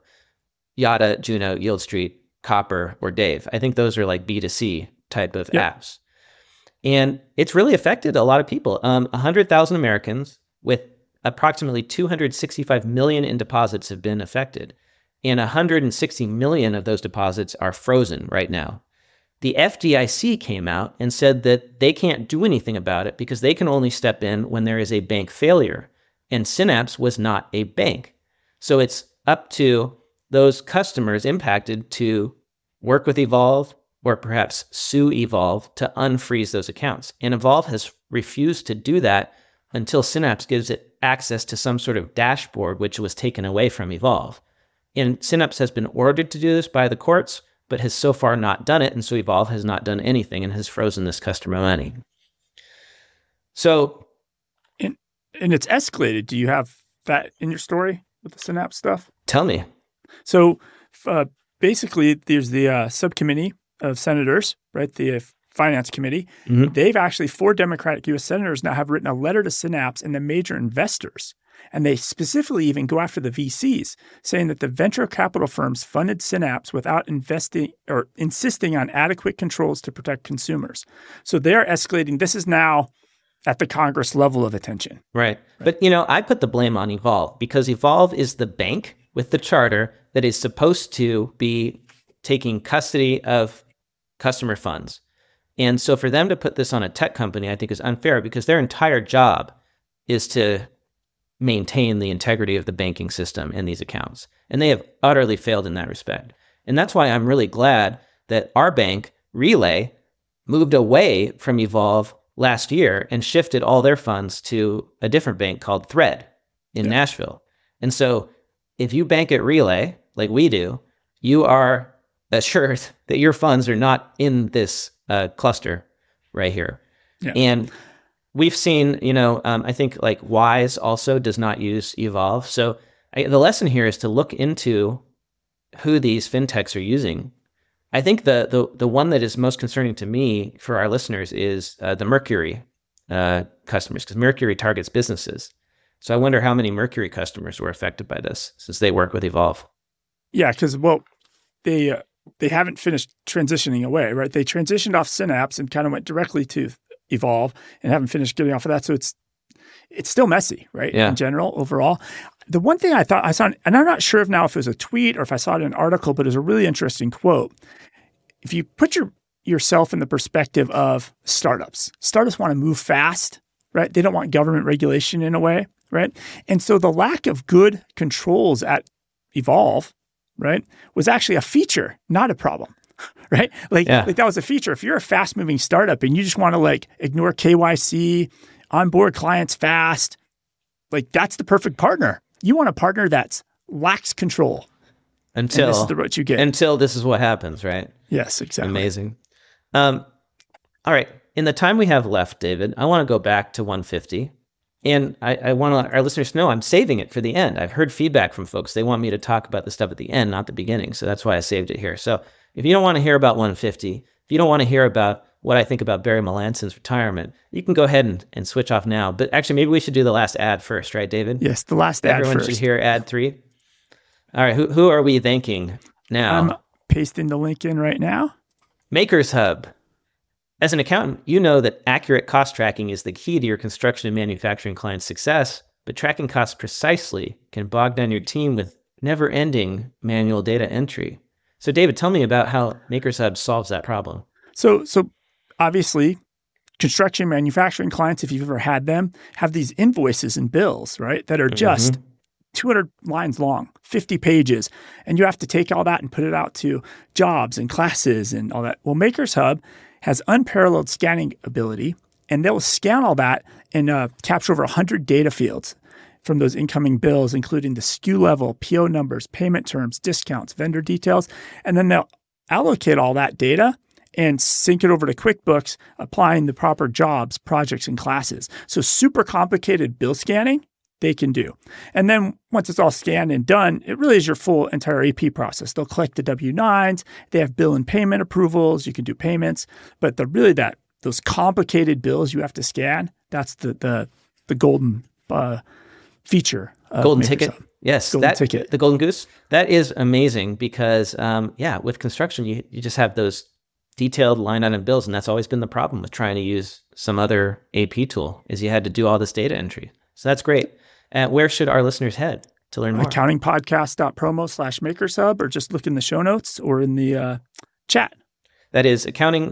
Juno, Yield Street, Copper, or Dave. I think those are like B2C type of apps. And it's really affected a lot of people. 100,000 Americans with approximately 265 million in deposits have been affected. And 160 million of those deposits are frozen right now. The FDIC came out and said that they can't do anything about it because they can only step in when there is a bank failure. And Synapse was not a bank. So it's up to those customers impacted to work with Evolve or perhaps sue Evolve to unfreeze those accounts. And Evolve has refused to do that until Synapse gives it access to some sort of dashboard, which was taken away from Evolve. And Synapse has been ordered to do this by the courts, but has so far not done it. And so Evolve has not done anything and has frozen this customer money. So. And it's escalated. Do you have that in your story with the Synapse stuff? Tell me. So basically, there's the subcommittee of senators, right? The finance committee. Mm-hmm. They've actually, 4 Democratic U.S. senators now have written a letter to Synapse and the major investors. And they specifically even go after the VCs, saying that the venture capital firms funded Synapse without investing or insisting on adequate controls to protect consumers. So they're escalating. This is now at the Congress level of attention. Right. But, I put the blame on Evolve because Evolve is the bank with the charter that is supposed to be taking custody of customer funds. And so for them to put this on a tech company, I think is unfair because their entire job is to maintain the integrity of the banking system and these accounts. And they have utterly failed in that respect. And that's why I'm really glad that our bank, Relay, moved away from Evolve last year and shifted all their funds to a different bank called Thread in Nashville. And so if you bank at Relay, like we do, you are assured that your funds are not in this cluster right here. Yeah. And we've seen, I think like Wise also does not use Evolve. So the lesson here is to look into who these fintechs are using. I think the one that is most concerning to me for our listeners is the Mercury customers, because Mercury targets businesses. So I wonder how many Mercury customers were affected by this since they work with Evolve. Yeah, because, they haven't finished transitioning away, right? They transitioned off Synapse and kind of went directly to Evolve and haven't finished getting off of that. So it's still messy, right? Yeah. In general, overall. The one thing I thought I saw, and I'm not sure now if it was a tweet or if I saw it in an article, but it was a really interesting quote. If you put yourself in the perspective of startups want to move fast, right? They don't want government regulation in a way, right? And so the lack of good controls at Evolve right, was actually a feature, not a problem. Right? Like that was a feature. If you're a fast moving startup and you just want to like ignore KYC, onboard clients fast, like that's the perfect partner. You want a partner that's lacks control. Until this is what you get. Until this is what happens, right? Yes, exactly. Amazing. All right. In the time we have left, David, I want to go back to 150. And I want our listeners to know I'm saving it for the end. I've heard feedback from folks. They want me to talk about the stuff at the end, not the beginning. So that's why I saved it here. So if you don't want to hear about 150, if you don't want to hear about what I think about Barry Melanson's retirement, you can go ahead and switch off now. But actually, maybe we should do the last ad first, right, David? Yes, the last ad Everyone first. should hear ad 3. All right, who are we thanking now? I'm pasting the link in right now. Makers Hub. As an accountant, you know that accurate cost tracking is the key to your construction and manufacturing clients' success, but tracking costs precisely can bog down your team with never-ending manual data entry. So, David, tell me about how Makers Hub solves that problem. So obviously, construction manufacturing clients, if you've ever had them, have these invoices and bills, right, that are just 200 lines long, 50 pages, and you have to take all that and put it out to jobs and classes and all that. Well, Makers Hub has unparalleled scanning ability, and they'll scan all that and capture over 100 data fields from those incoming bills, including the SKU level, PO numbers, payment terms, discounts, vendor details, and then they'll allocate all that data and sync it over to QuickBooks, applying the proper jobs, projects, and classes. So super complicated bill scanning they can do. And then once it's all scanned and done, it really is your full entire AP process. They'll collect the W-9s, they have bill and payment approvals, you can do payments, but those complicated bills you have to scan, that's the golden feature. Golden ticket. Hub. Yes, golden ticket. The golden goose. That is amazing because, with construction, you just have those detailed line item bills, and that's always been the problem with trying to use some other AP tool is you had to do all this data entry. So that's great. Where should our listeners head to learn more? accountingpodcast.promo/makershub, or just look in the show notes or in the chat. That is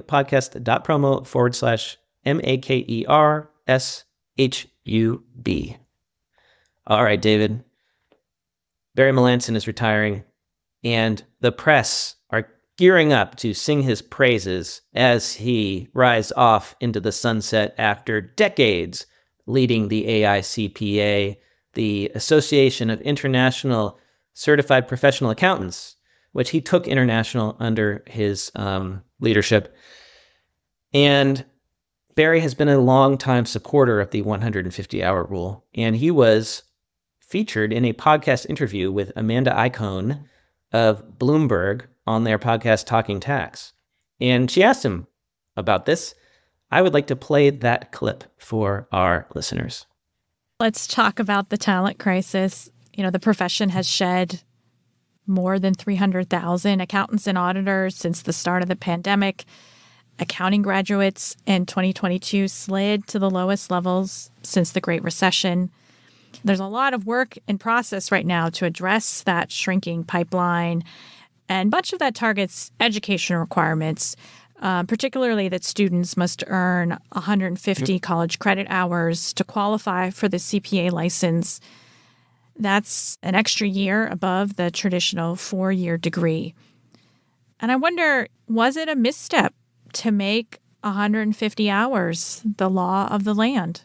accountingpodcast.promo/MAKERSHUB. All right, David. Barry Melanson is retiring, and the press are gearing up to sing his praises as he rides off into the sunset after decades leading the AICPA, the Association of International Certified Professional Accountants, which he took international under his leadership. And Barry has been a longtime supporter of the 150-hour rule, and he was featured in a podcast interview with Amanda Icahn of Bloomberg on their podcast Talking Tax. And she asked him about this. I would like to play that clip for our listeners. Let's talk about the talent crisis. You know, the profession has shed more than 300,000 accountants and auditors since the start of the pandemic. Accounting graduates in 2022 slid to the lowest levels since the Great Recession. There's a lot of work in process right now to address that shrinking pipeline, and much of that targets education requirements, particularly that students must earn 150 college credit hours to qualify for the CPA license. That's an extra year above the traditional 4-year degree. And I wonder, was it a misstep to make 150 hours the law of the land?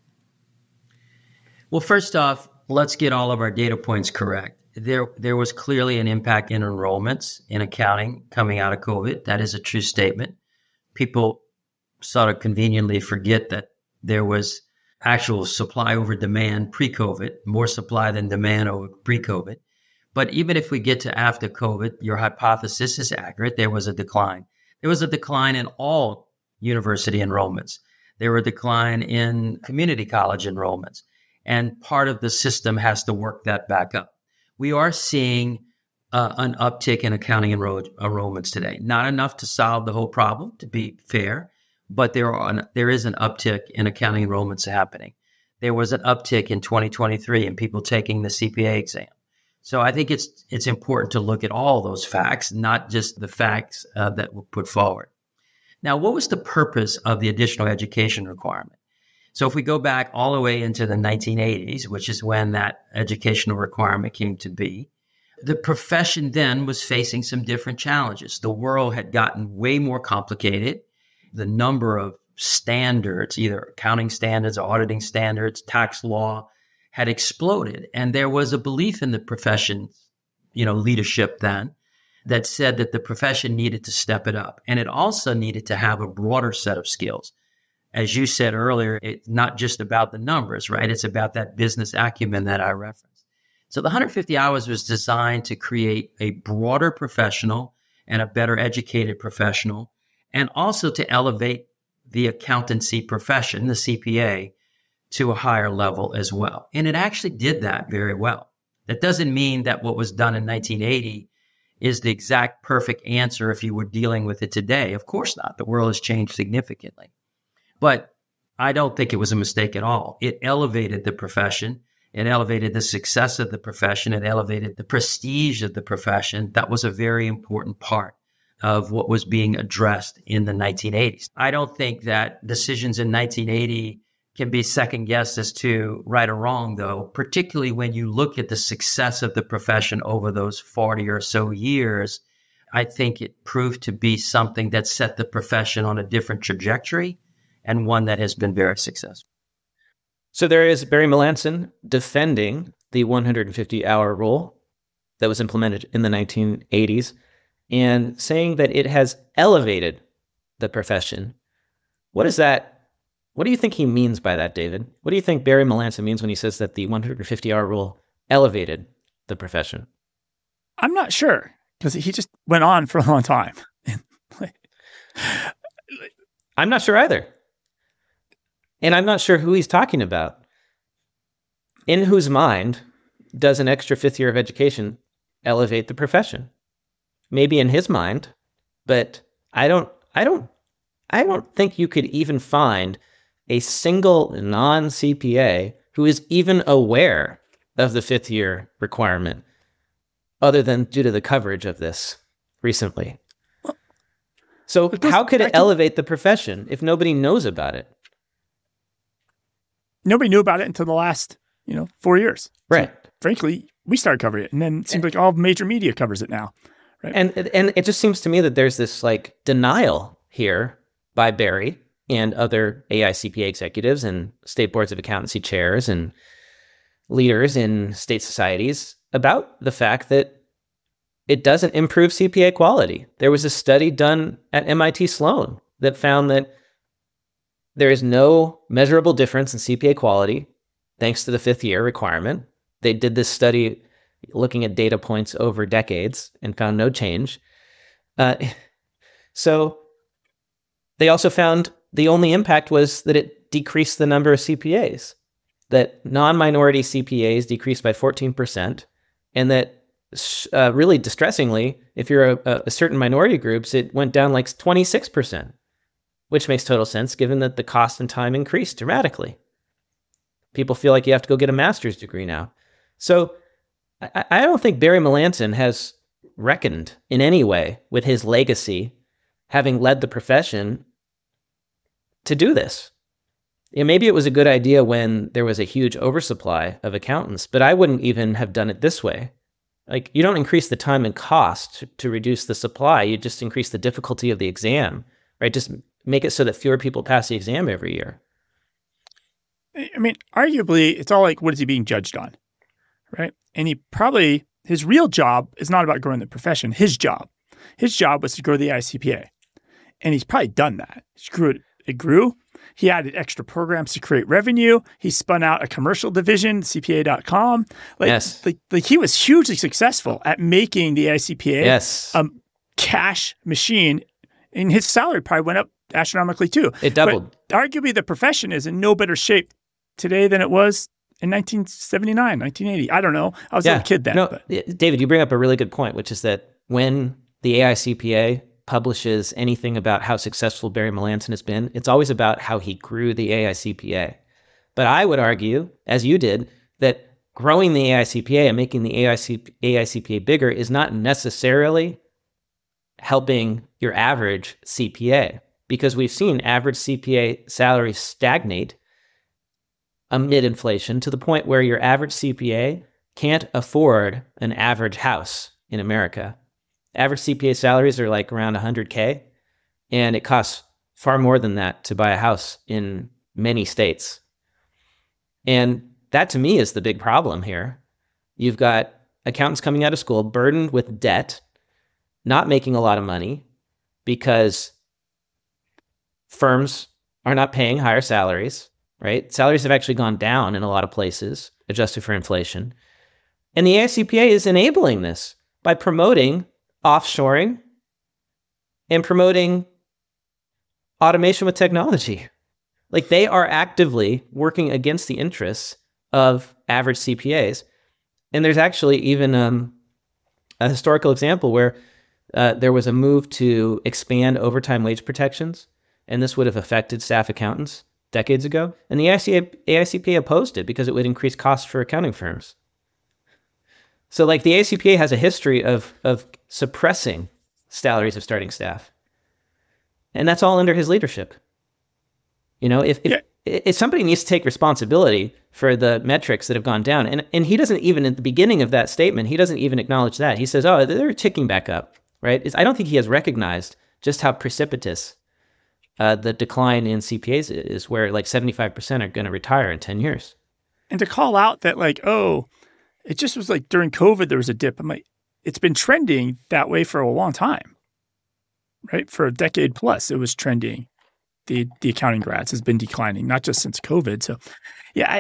Well, first off, let's get all of our data points correct. There was clearly an impact in enrollments in accounting coming out of COVID. That is a true statement. People sort of conveniently forget that there was actual supply over demand pre-COVID, more supply than demand over pre-COVID. But even if we get to after COVID, your hypothesis is accurate. There was a decline. There was a decline in all university enrollments. There were a decline in community college enrollments. And part of the system has to work that back up. We are seeing an uptick in accounting enrollments today. Not enough to solve the whole problem, to be fair, but there is an uptick in accounting enrollments happening. There was an uptick in 2023 in people taking the CPA exam. So I think it's important to look at all those facts, not just the facts that were put forward. Now, what was the purpose of the additional education requirement? So if we go back all the way into the 1980s, which is when that educational requirement came to be, the profession then was facing some different challenges. The world had gotten way more complicated. The number of standards, either accounting standards, auditing standards, tax law, had exploded. And there was a belief in the profession's, leadership then that said that the profession needed to step it up. And it also needed to have a broader set of skills. As you said earlier, it's not just about the numbers, right? It's about that business acumen that I referenced. So the 150 hours was designed to create a broader professional and a better educated professional, and also to elevate the accountancy profession, the CPA, to a higher level as well. And it actually did that very well. That doesn't mean that what was done in 1980 is the exact perfect answer if you were dealing with it today. Of course not. The world has changed significantly. But I don't think it was a mistake at all. It elevated the profession. It elevated the success of the profession. It elevated the prestige of the profession. That was a very important part of what was being addressed in the 1980s. I don't think that decisions in 1980 can be second guessed as to right or wrong, though, particularly when you look at the success of the profession over those 40 or so years. I think it proved to be something that set the profession on a different trajectory and one that has been very successful. So there is Barry Melanson defending the 150-hour rule that was implemented in the 1980s and saying that it has elevated the profession. What do you think he means by that, David? What do you think Barry Melanson means when he says that the 150-hour rule elevated the profession? I'm not sure, because he just went on for a long time. I'm not sure either. And I'm not sure who he's talking about. In whose mind does an extra fifth year of education elevate the profession? Maybe in his mind, but I don't think you could even find a single non-CPA who is even aware of the fifth year requirement, other than due to the coverage of this recently. So how could it elevate the profession if nobody knows about it? Nobody knew about it until the last, 4 years. Right. So, frankly, we started covering it, and then it seems like all major media covers it now. Right. And it just seems to me that there's this denial here by Barry and other AICPA executives and state boards of accountancy chairs and leaders in state societies about the fact that it doesn't improve CPA quality. There was a study done at MIT Sloan that found that there is no measurable difference in CPA quality thanks to the fifth year requirement. They did this study looking at data points over decades and found no change. So they also found the only impact was that it decreased the number of CPAs, that non-minority CPAs decreased by 14%, and that really distressingly, if you're a certain minority groups, it went down 26%. Which makes total sense given that the cost and time increased dramatically. People feel like you have to go get a master's degree now. So I don't think Barry Melanson has reckoned in any way with his legacy, having led the profession to do this. Maybe it was a good idea when there was a huge oversupply of accountants, but I wouldn't even have done it this way. You don't increase the time and cost to reduce the supply. You just increase the difficulty of the exam, right? Just make it so that fewer people pass the exam every year. I mean, arguably, it's all what is he being judged on, right? And his real job is not about growing the profession. His job was to grow the ICPA. And he's probably done that. It grew. He added extra programs to create revenue. He spun out a commercial division, CPA.com. Yes. He was hugely successful at making the ICPA a cash machine. And his salary probably went up astronomically too. It doubled. But arguably, the profession is in no better shape today than it was in 1979, 1980. I don't know. I was a little kid then. No, David, you bring up a really good point, which is that when the AICPA publishes anything about how successful Barry Melanson has been, it's always about how he grew the AICPA. But I would argue, as you did, that growing the AICPA and making the AICPA bigger is not necessarily helping your average CPA, because we've seen average CPA salaries stagnate amid inflation to the point where your average CPA can't afford an average house in America. Average CPA salaries are like around 100K, and it costs far more than that to buy a house in many states. And that to me is the big problem here. You've got accountants coming out of school burdened with debt, not making a lot of money because firms are not paying higher salaries, right? Salaries have actually gone down in a lot of places, adjusted for inflation. And the AICPA is enabling this by promoting offshoring and promoting automation with technology. Like, they are actively working against the interests of average CPAs. And there's actually even a historical example where there was a move to expand overtime wage protections, and this would have affected staff accountants decades ago. And the AICPA opposed it because it would increase costs for accounting firms. So like, the AICPA has a history of suppressing salaries of starting staff. And that's all under his leadership. You know, if somebody needs to take responsibility for the metrics that have gone down, and he doesn't even, at the beginning of that statement, he doesn't even acknowledge that. He says, oh, they're ticking back up, right? I don't think he has recognized just how precipitous the decline in CPAs is, where like 75% are going to retire in 10 years. And to call out that like, oh, it just was like during COVID, there was a dip. I'm like, it's been trending that way for a long time, right? For a decade plus, it was trending. The accounting grads has been declining, not just since COVID. So yeah,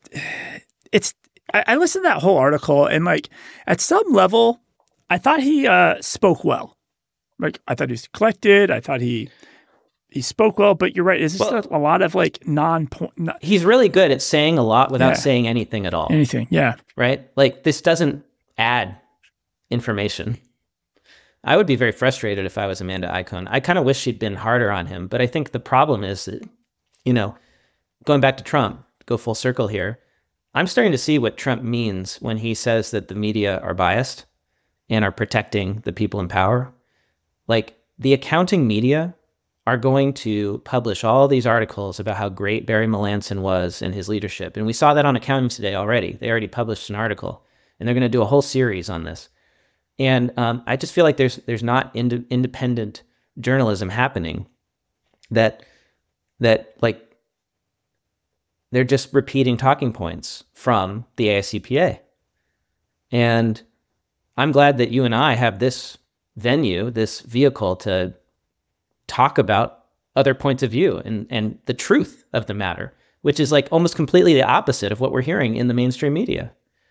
I listened to that whole article, and like, at some level, I thought he spoke well. Like, I thought he was collected. I thought he spoke well, but you're right. It's just a lot of like he's really good at saying a lot without saying anything at all. Anything, yeah. Right? Like, this doesn't add information. I would be very frustrated if I was Amanda Icahn. I kind of wish she'd been harder on him, but I think the problem is that, you know, going back to Trump, go full circle here, I'm starting to see what Trump means when he says that the media are biased and are protecting the people in power. Like, the accounting media are going to publish all these articles about how great Barry Melanson was in his leadership. And we saw that on Accounting Today already. They already published an article, and they're going to do a whole series on this. And I just feel like there's not independent journalism happening, that like, they're just repeating talking points from the AICPA. And I'm glad that you and I have this venue, this vehicle to talk about other points of view and the truth of the matter, which is like almost completely the opposite of what we're hearing in the mainstream media.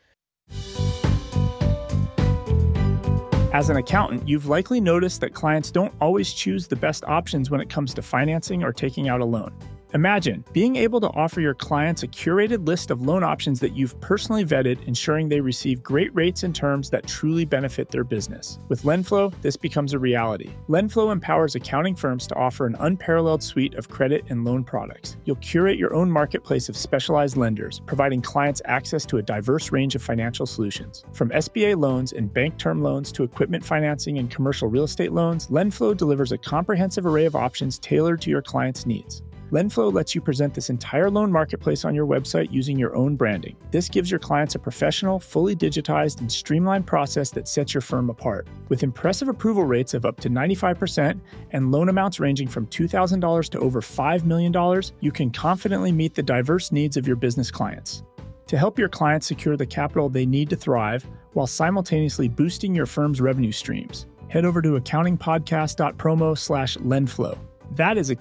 As an accountant, you've likely noticed that clients don't always choose the best options when it comes to financing or taking out a loan. Imagine being able to offer your clients a curated list of loan options that you've personally vetted, ensuring they receive great rates and terms that truly benefit their business. With LendFlow, this becomes a reality. LendFlow empowers accounting firms to offer an unparalleled suite of credit and loan products. You'll curate your own marketplace of specialized lenders, providing clients access to a diverse range of financial solutions. From SBA loans and bank term loans to equipment financing and commercial real estate loans, LendFlow delivers a comprehensive array of options tailored to your clients' needs. LendFlow lets you present this entire loan marketplace on your website using your own branding. This gives your clients a professional, fully digitized, and streamlined process that sets your firm apart. With impressive approval rates of up to 95% and loan amounts ranging from $2,000 to over $5 million, you can confidently meet the diverse needs of your business clients. To help your clients secure the capital they need to thrive while simultaneously boosting your firm's revenue streams, head over to accountingpodcast.promo/LendFlow. That is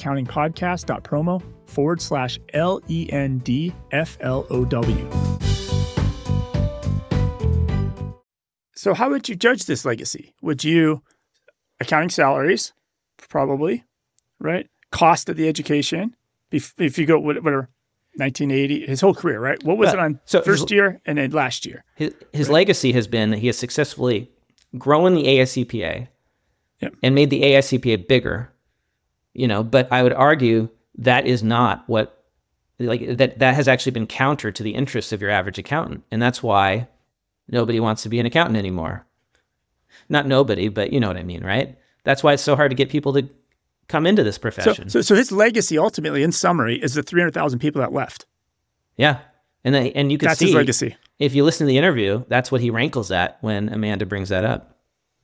accountingpodcast.promo/LENDFLOW. So how would you judge this legacy? Would you, accounting salaries, probably, right? Cost of the education, if you go, whatever, 1980, his whole career, right? What was it on first year and then last year? His legacy has been that he has successfully grown the AICPA and made the AICPA bigger. You know, but I would argue that is not what, like, that has actually been counter to the interests of your average accountant. And that's why nobody wants to be an accountant anymore. Not nobody, but you know what I mean, right? That's why it's so hard to get people to come into this profession. So his legacy, ultimately, in summary, is the 300,000 people that left. Yeah. And you can that's see. His legacy. if you listen to the interview, that's what he rankles at when Amanda brings that up.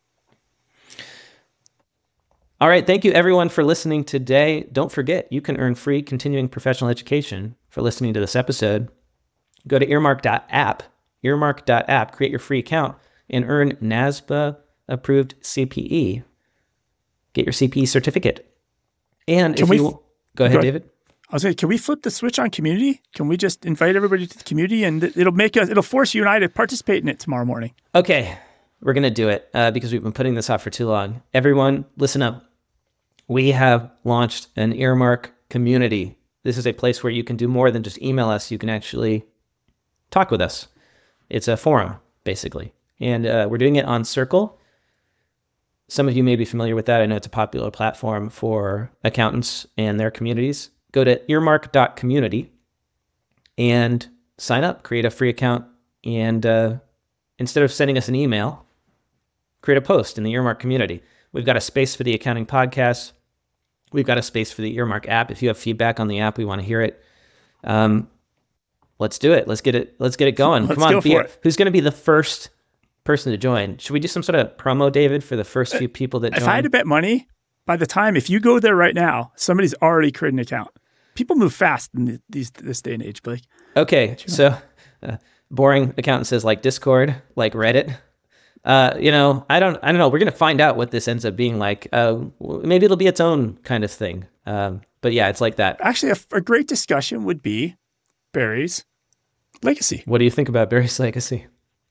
All right. Thank you, everyone, for listening today. Don't forget, you can earn free continuing professional education for listening to this episode. Go to earmark.app, create your free account, and earn NASBA-approved CPE. Get your CPE certificate. And go ahead, David. I was saying, can we flip the switch on community? Can we just invite everybody to the community, and it'll force you and I to participate in it tomorrow morning? Okay, we're going to do it because we've been putting this off for too long. Everyone, listen up. We have launched an Earmark community. This is a place where you can do more than just email us. You can actually talk with us. It's a forum, basically. And we're doing it on Circle. Some of you may be familiar with that. I know it's a popular platform for accountants and their communities. Go to earmark.community and sign up, create a free account, and instead of sending us an email, create a post in the Earmark community. We've got a space for the accounting podcast. We've got a space for the Earmark app. If you have feedback on the app, we want to hear it. Let's do it. Let's get it going. Come on, who's going to be the first person to join? Should we do some sort of promo, David, for the first few people that join? If I had to bet money, by the time, if you go there right now, somebody's already created an account. People move fast in this day and age, Blake. Okay, so boring accountant says like Discord, like Reddit. I don't know. We're going to find out what this ends up being like. Maybe it'll be its own kind of thing. But yeah, it's like that. Actually, a great discussion would be Barry's legacy. What do you think about Barry's legacy?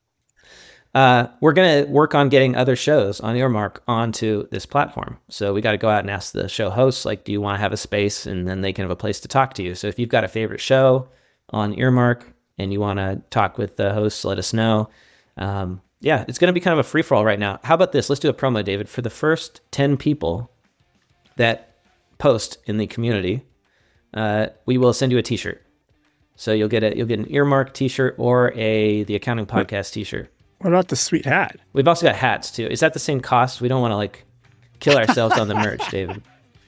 We're going to work on getting other shows on Earmark onto this platform. So we got to go out and ask the show hosts, like, do you want to have a space? And then they can have a place to talk to you. So if you've got a favorite show on Earmark and you want to talk with the hosts, let us know. Yeah, it's going to be kind of a free-for-all right now. How about this? Let's do a promo, David. For the first 10 people that post in the community, we will send you a t-shirt. So you'll get an Earmark t-shirt or the Accounting Podcast t-shirt. What about the sweet hat? We've also got hats too. Is that the same cost? We don't want to kill ourselves on the merch, David.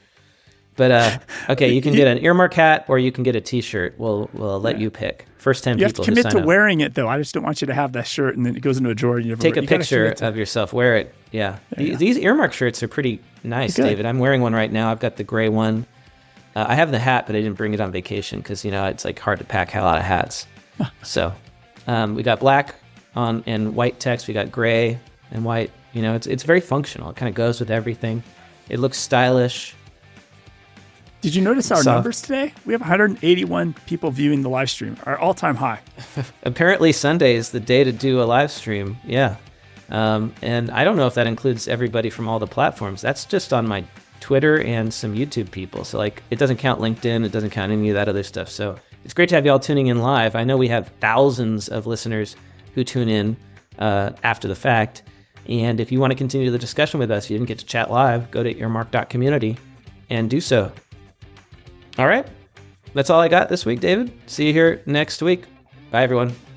But okay, you can get an Earmark hat or you can get a t-shirt. We'll let you pick. First 10 people. You have to commit to wearing it though. I just don't want you to have that shirt and then it goes into a drawer and you never take a picture of yourself. Wear it. Yeah. These Earmark shirts are pretty nice, David. I'm wearing one right now. I've got the gray one. I have the hat, but I didn't bring it on vacation because it's hard to pack a lot of hats. So we got black on and white text. We got gray and white. It's very functional. It kind of goes with everything. It looks stylish. Did you notice our numbers today? We have 181 people viewing the live stream, our all-time high. Apparently Sunday is the day to do a live stream. Yeah. And I don't know if that includes everybody from all the platforms. That's just on my Twitter and some YouTube people. So it doesn't count LinkedIn. It doesn't count any of that other stuff. So it's great to have you all tuning in live. I know we have thousands of listeners who tune in after the fact. And if you want to continue the discussion with us, you didn't get to chat live, go to earmark.community and do so. All right. That's all I got this week, David. See you here next week. Bye, everyone.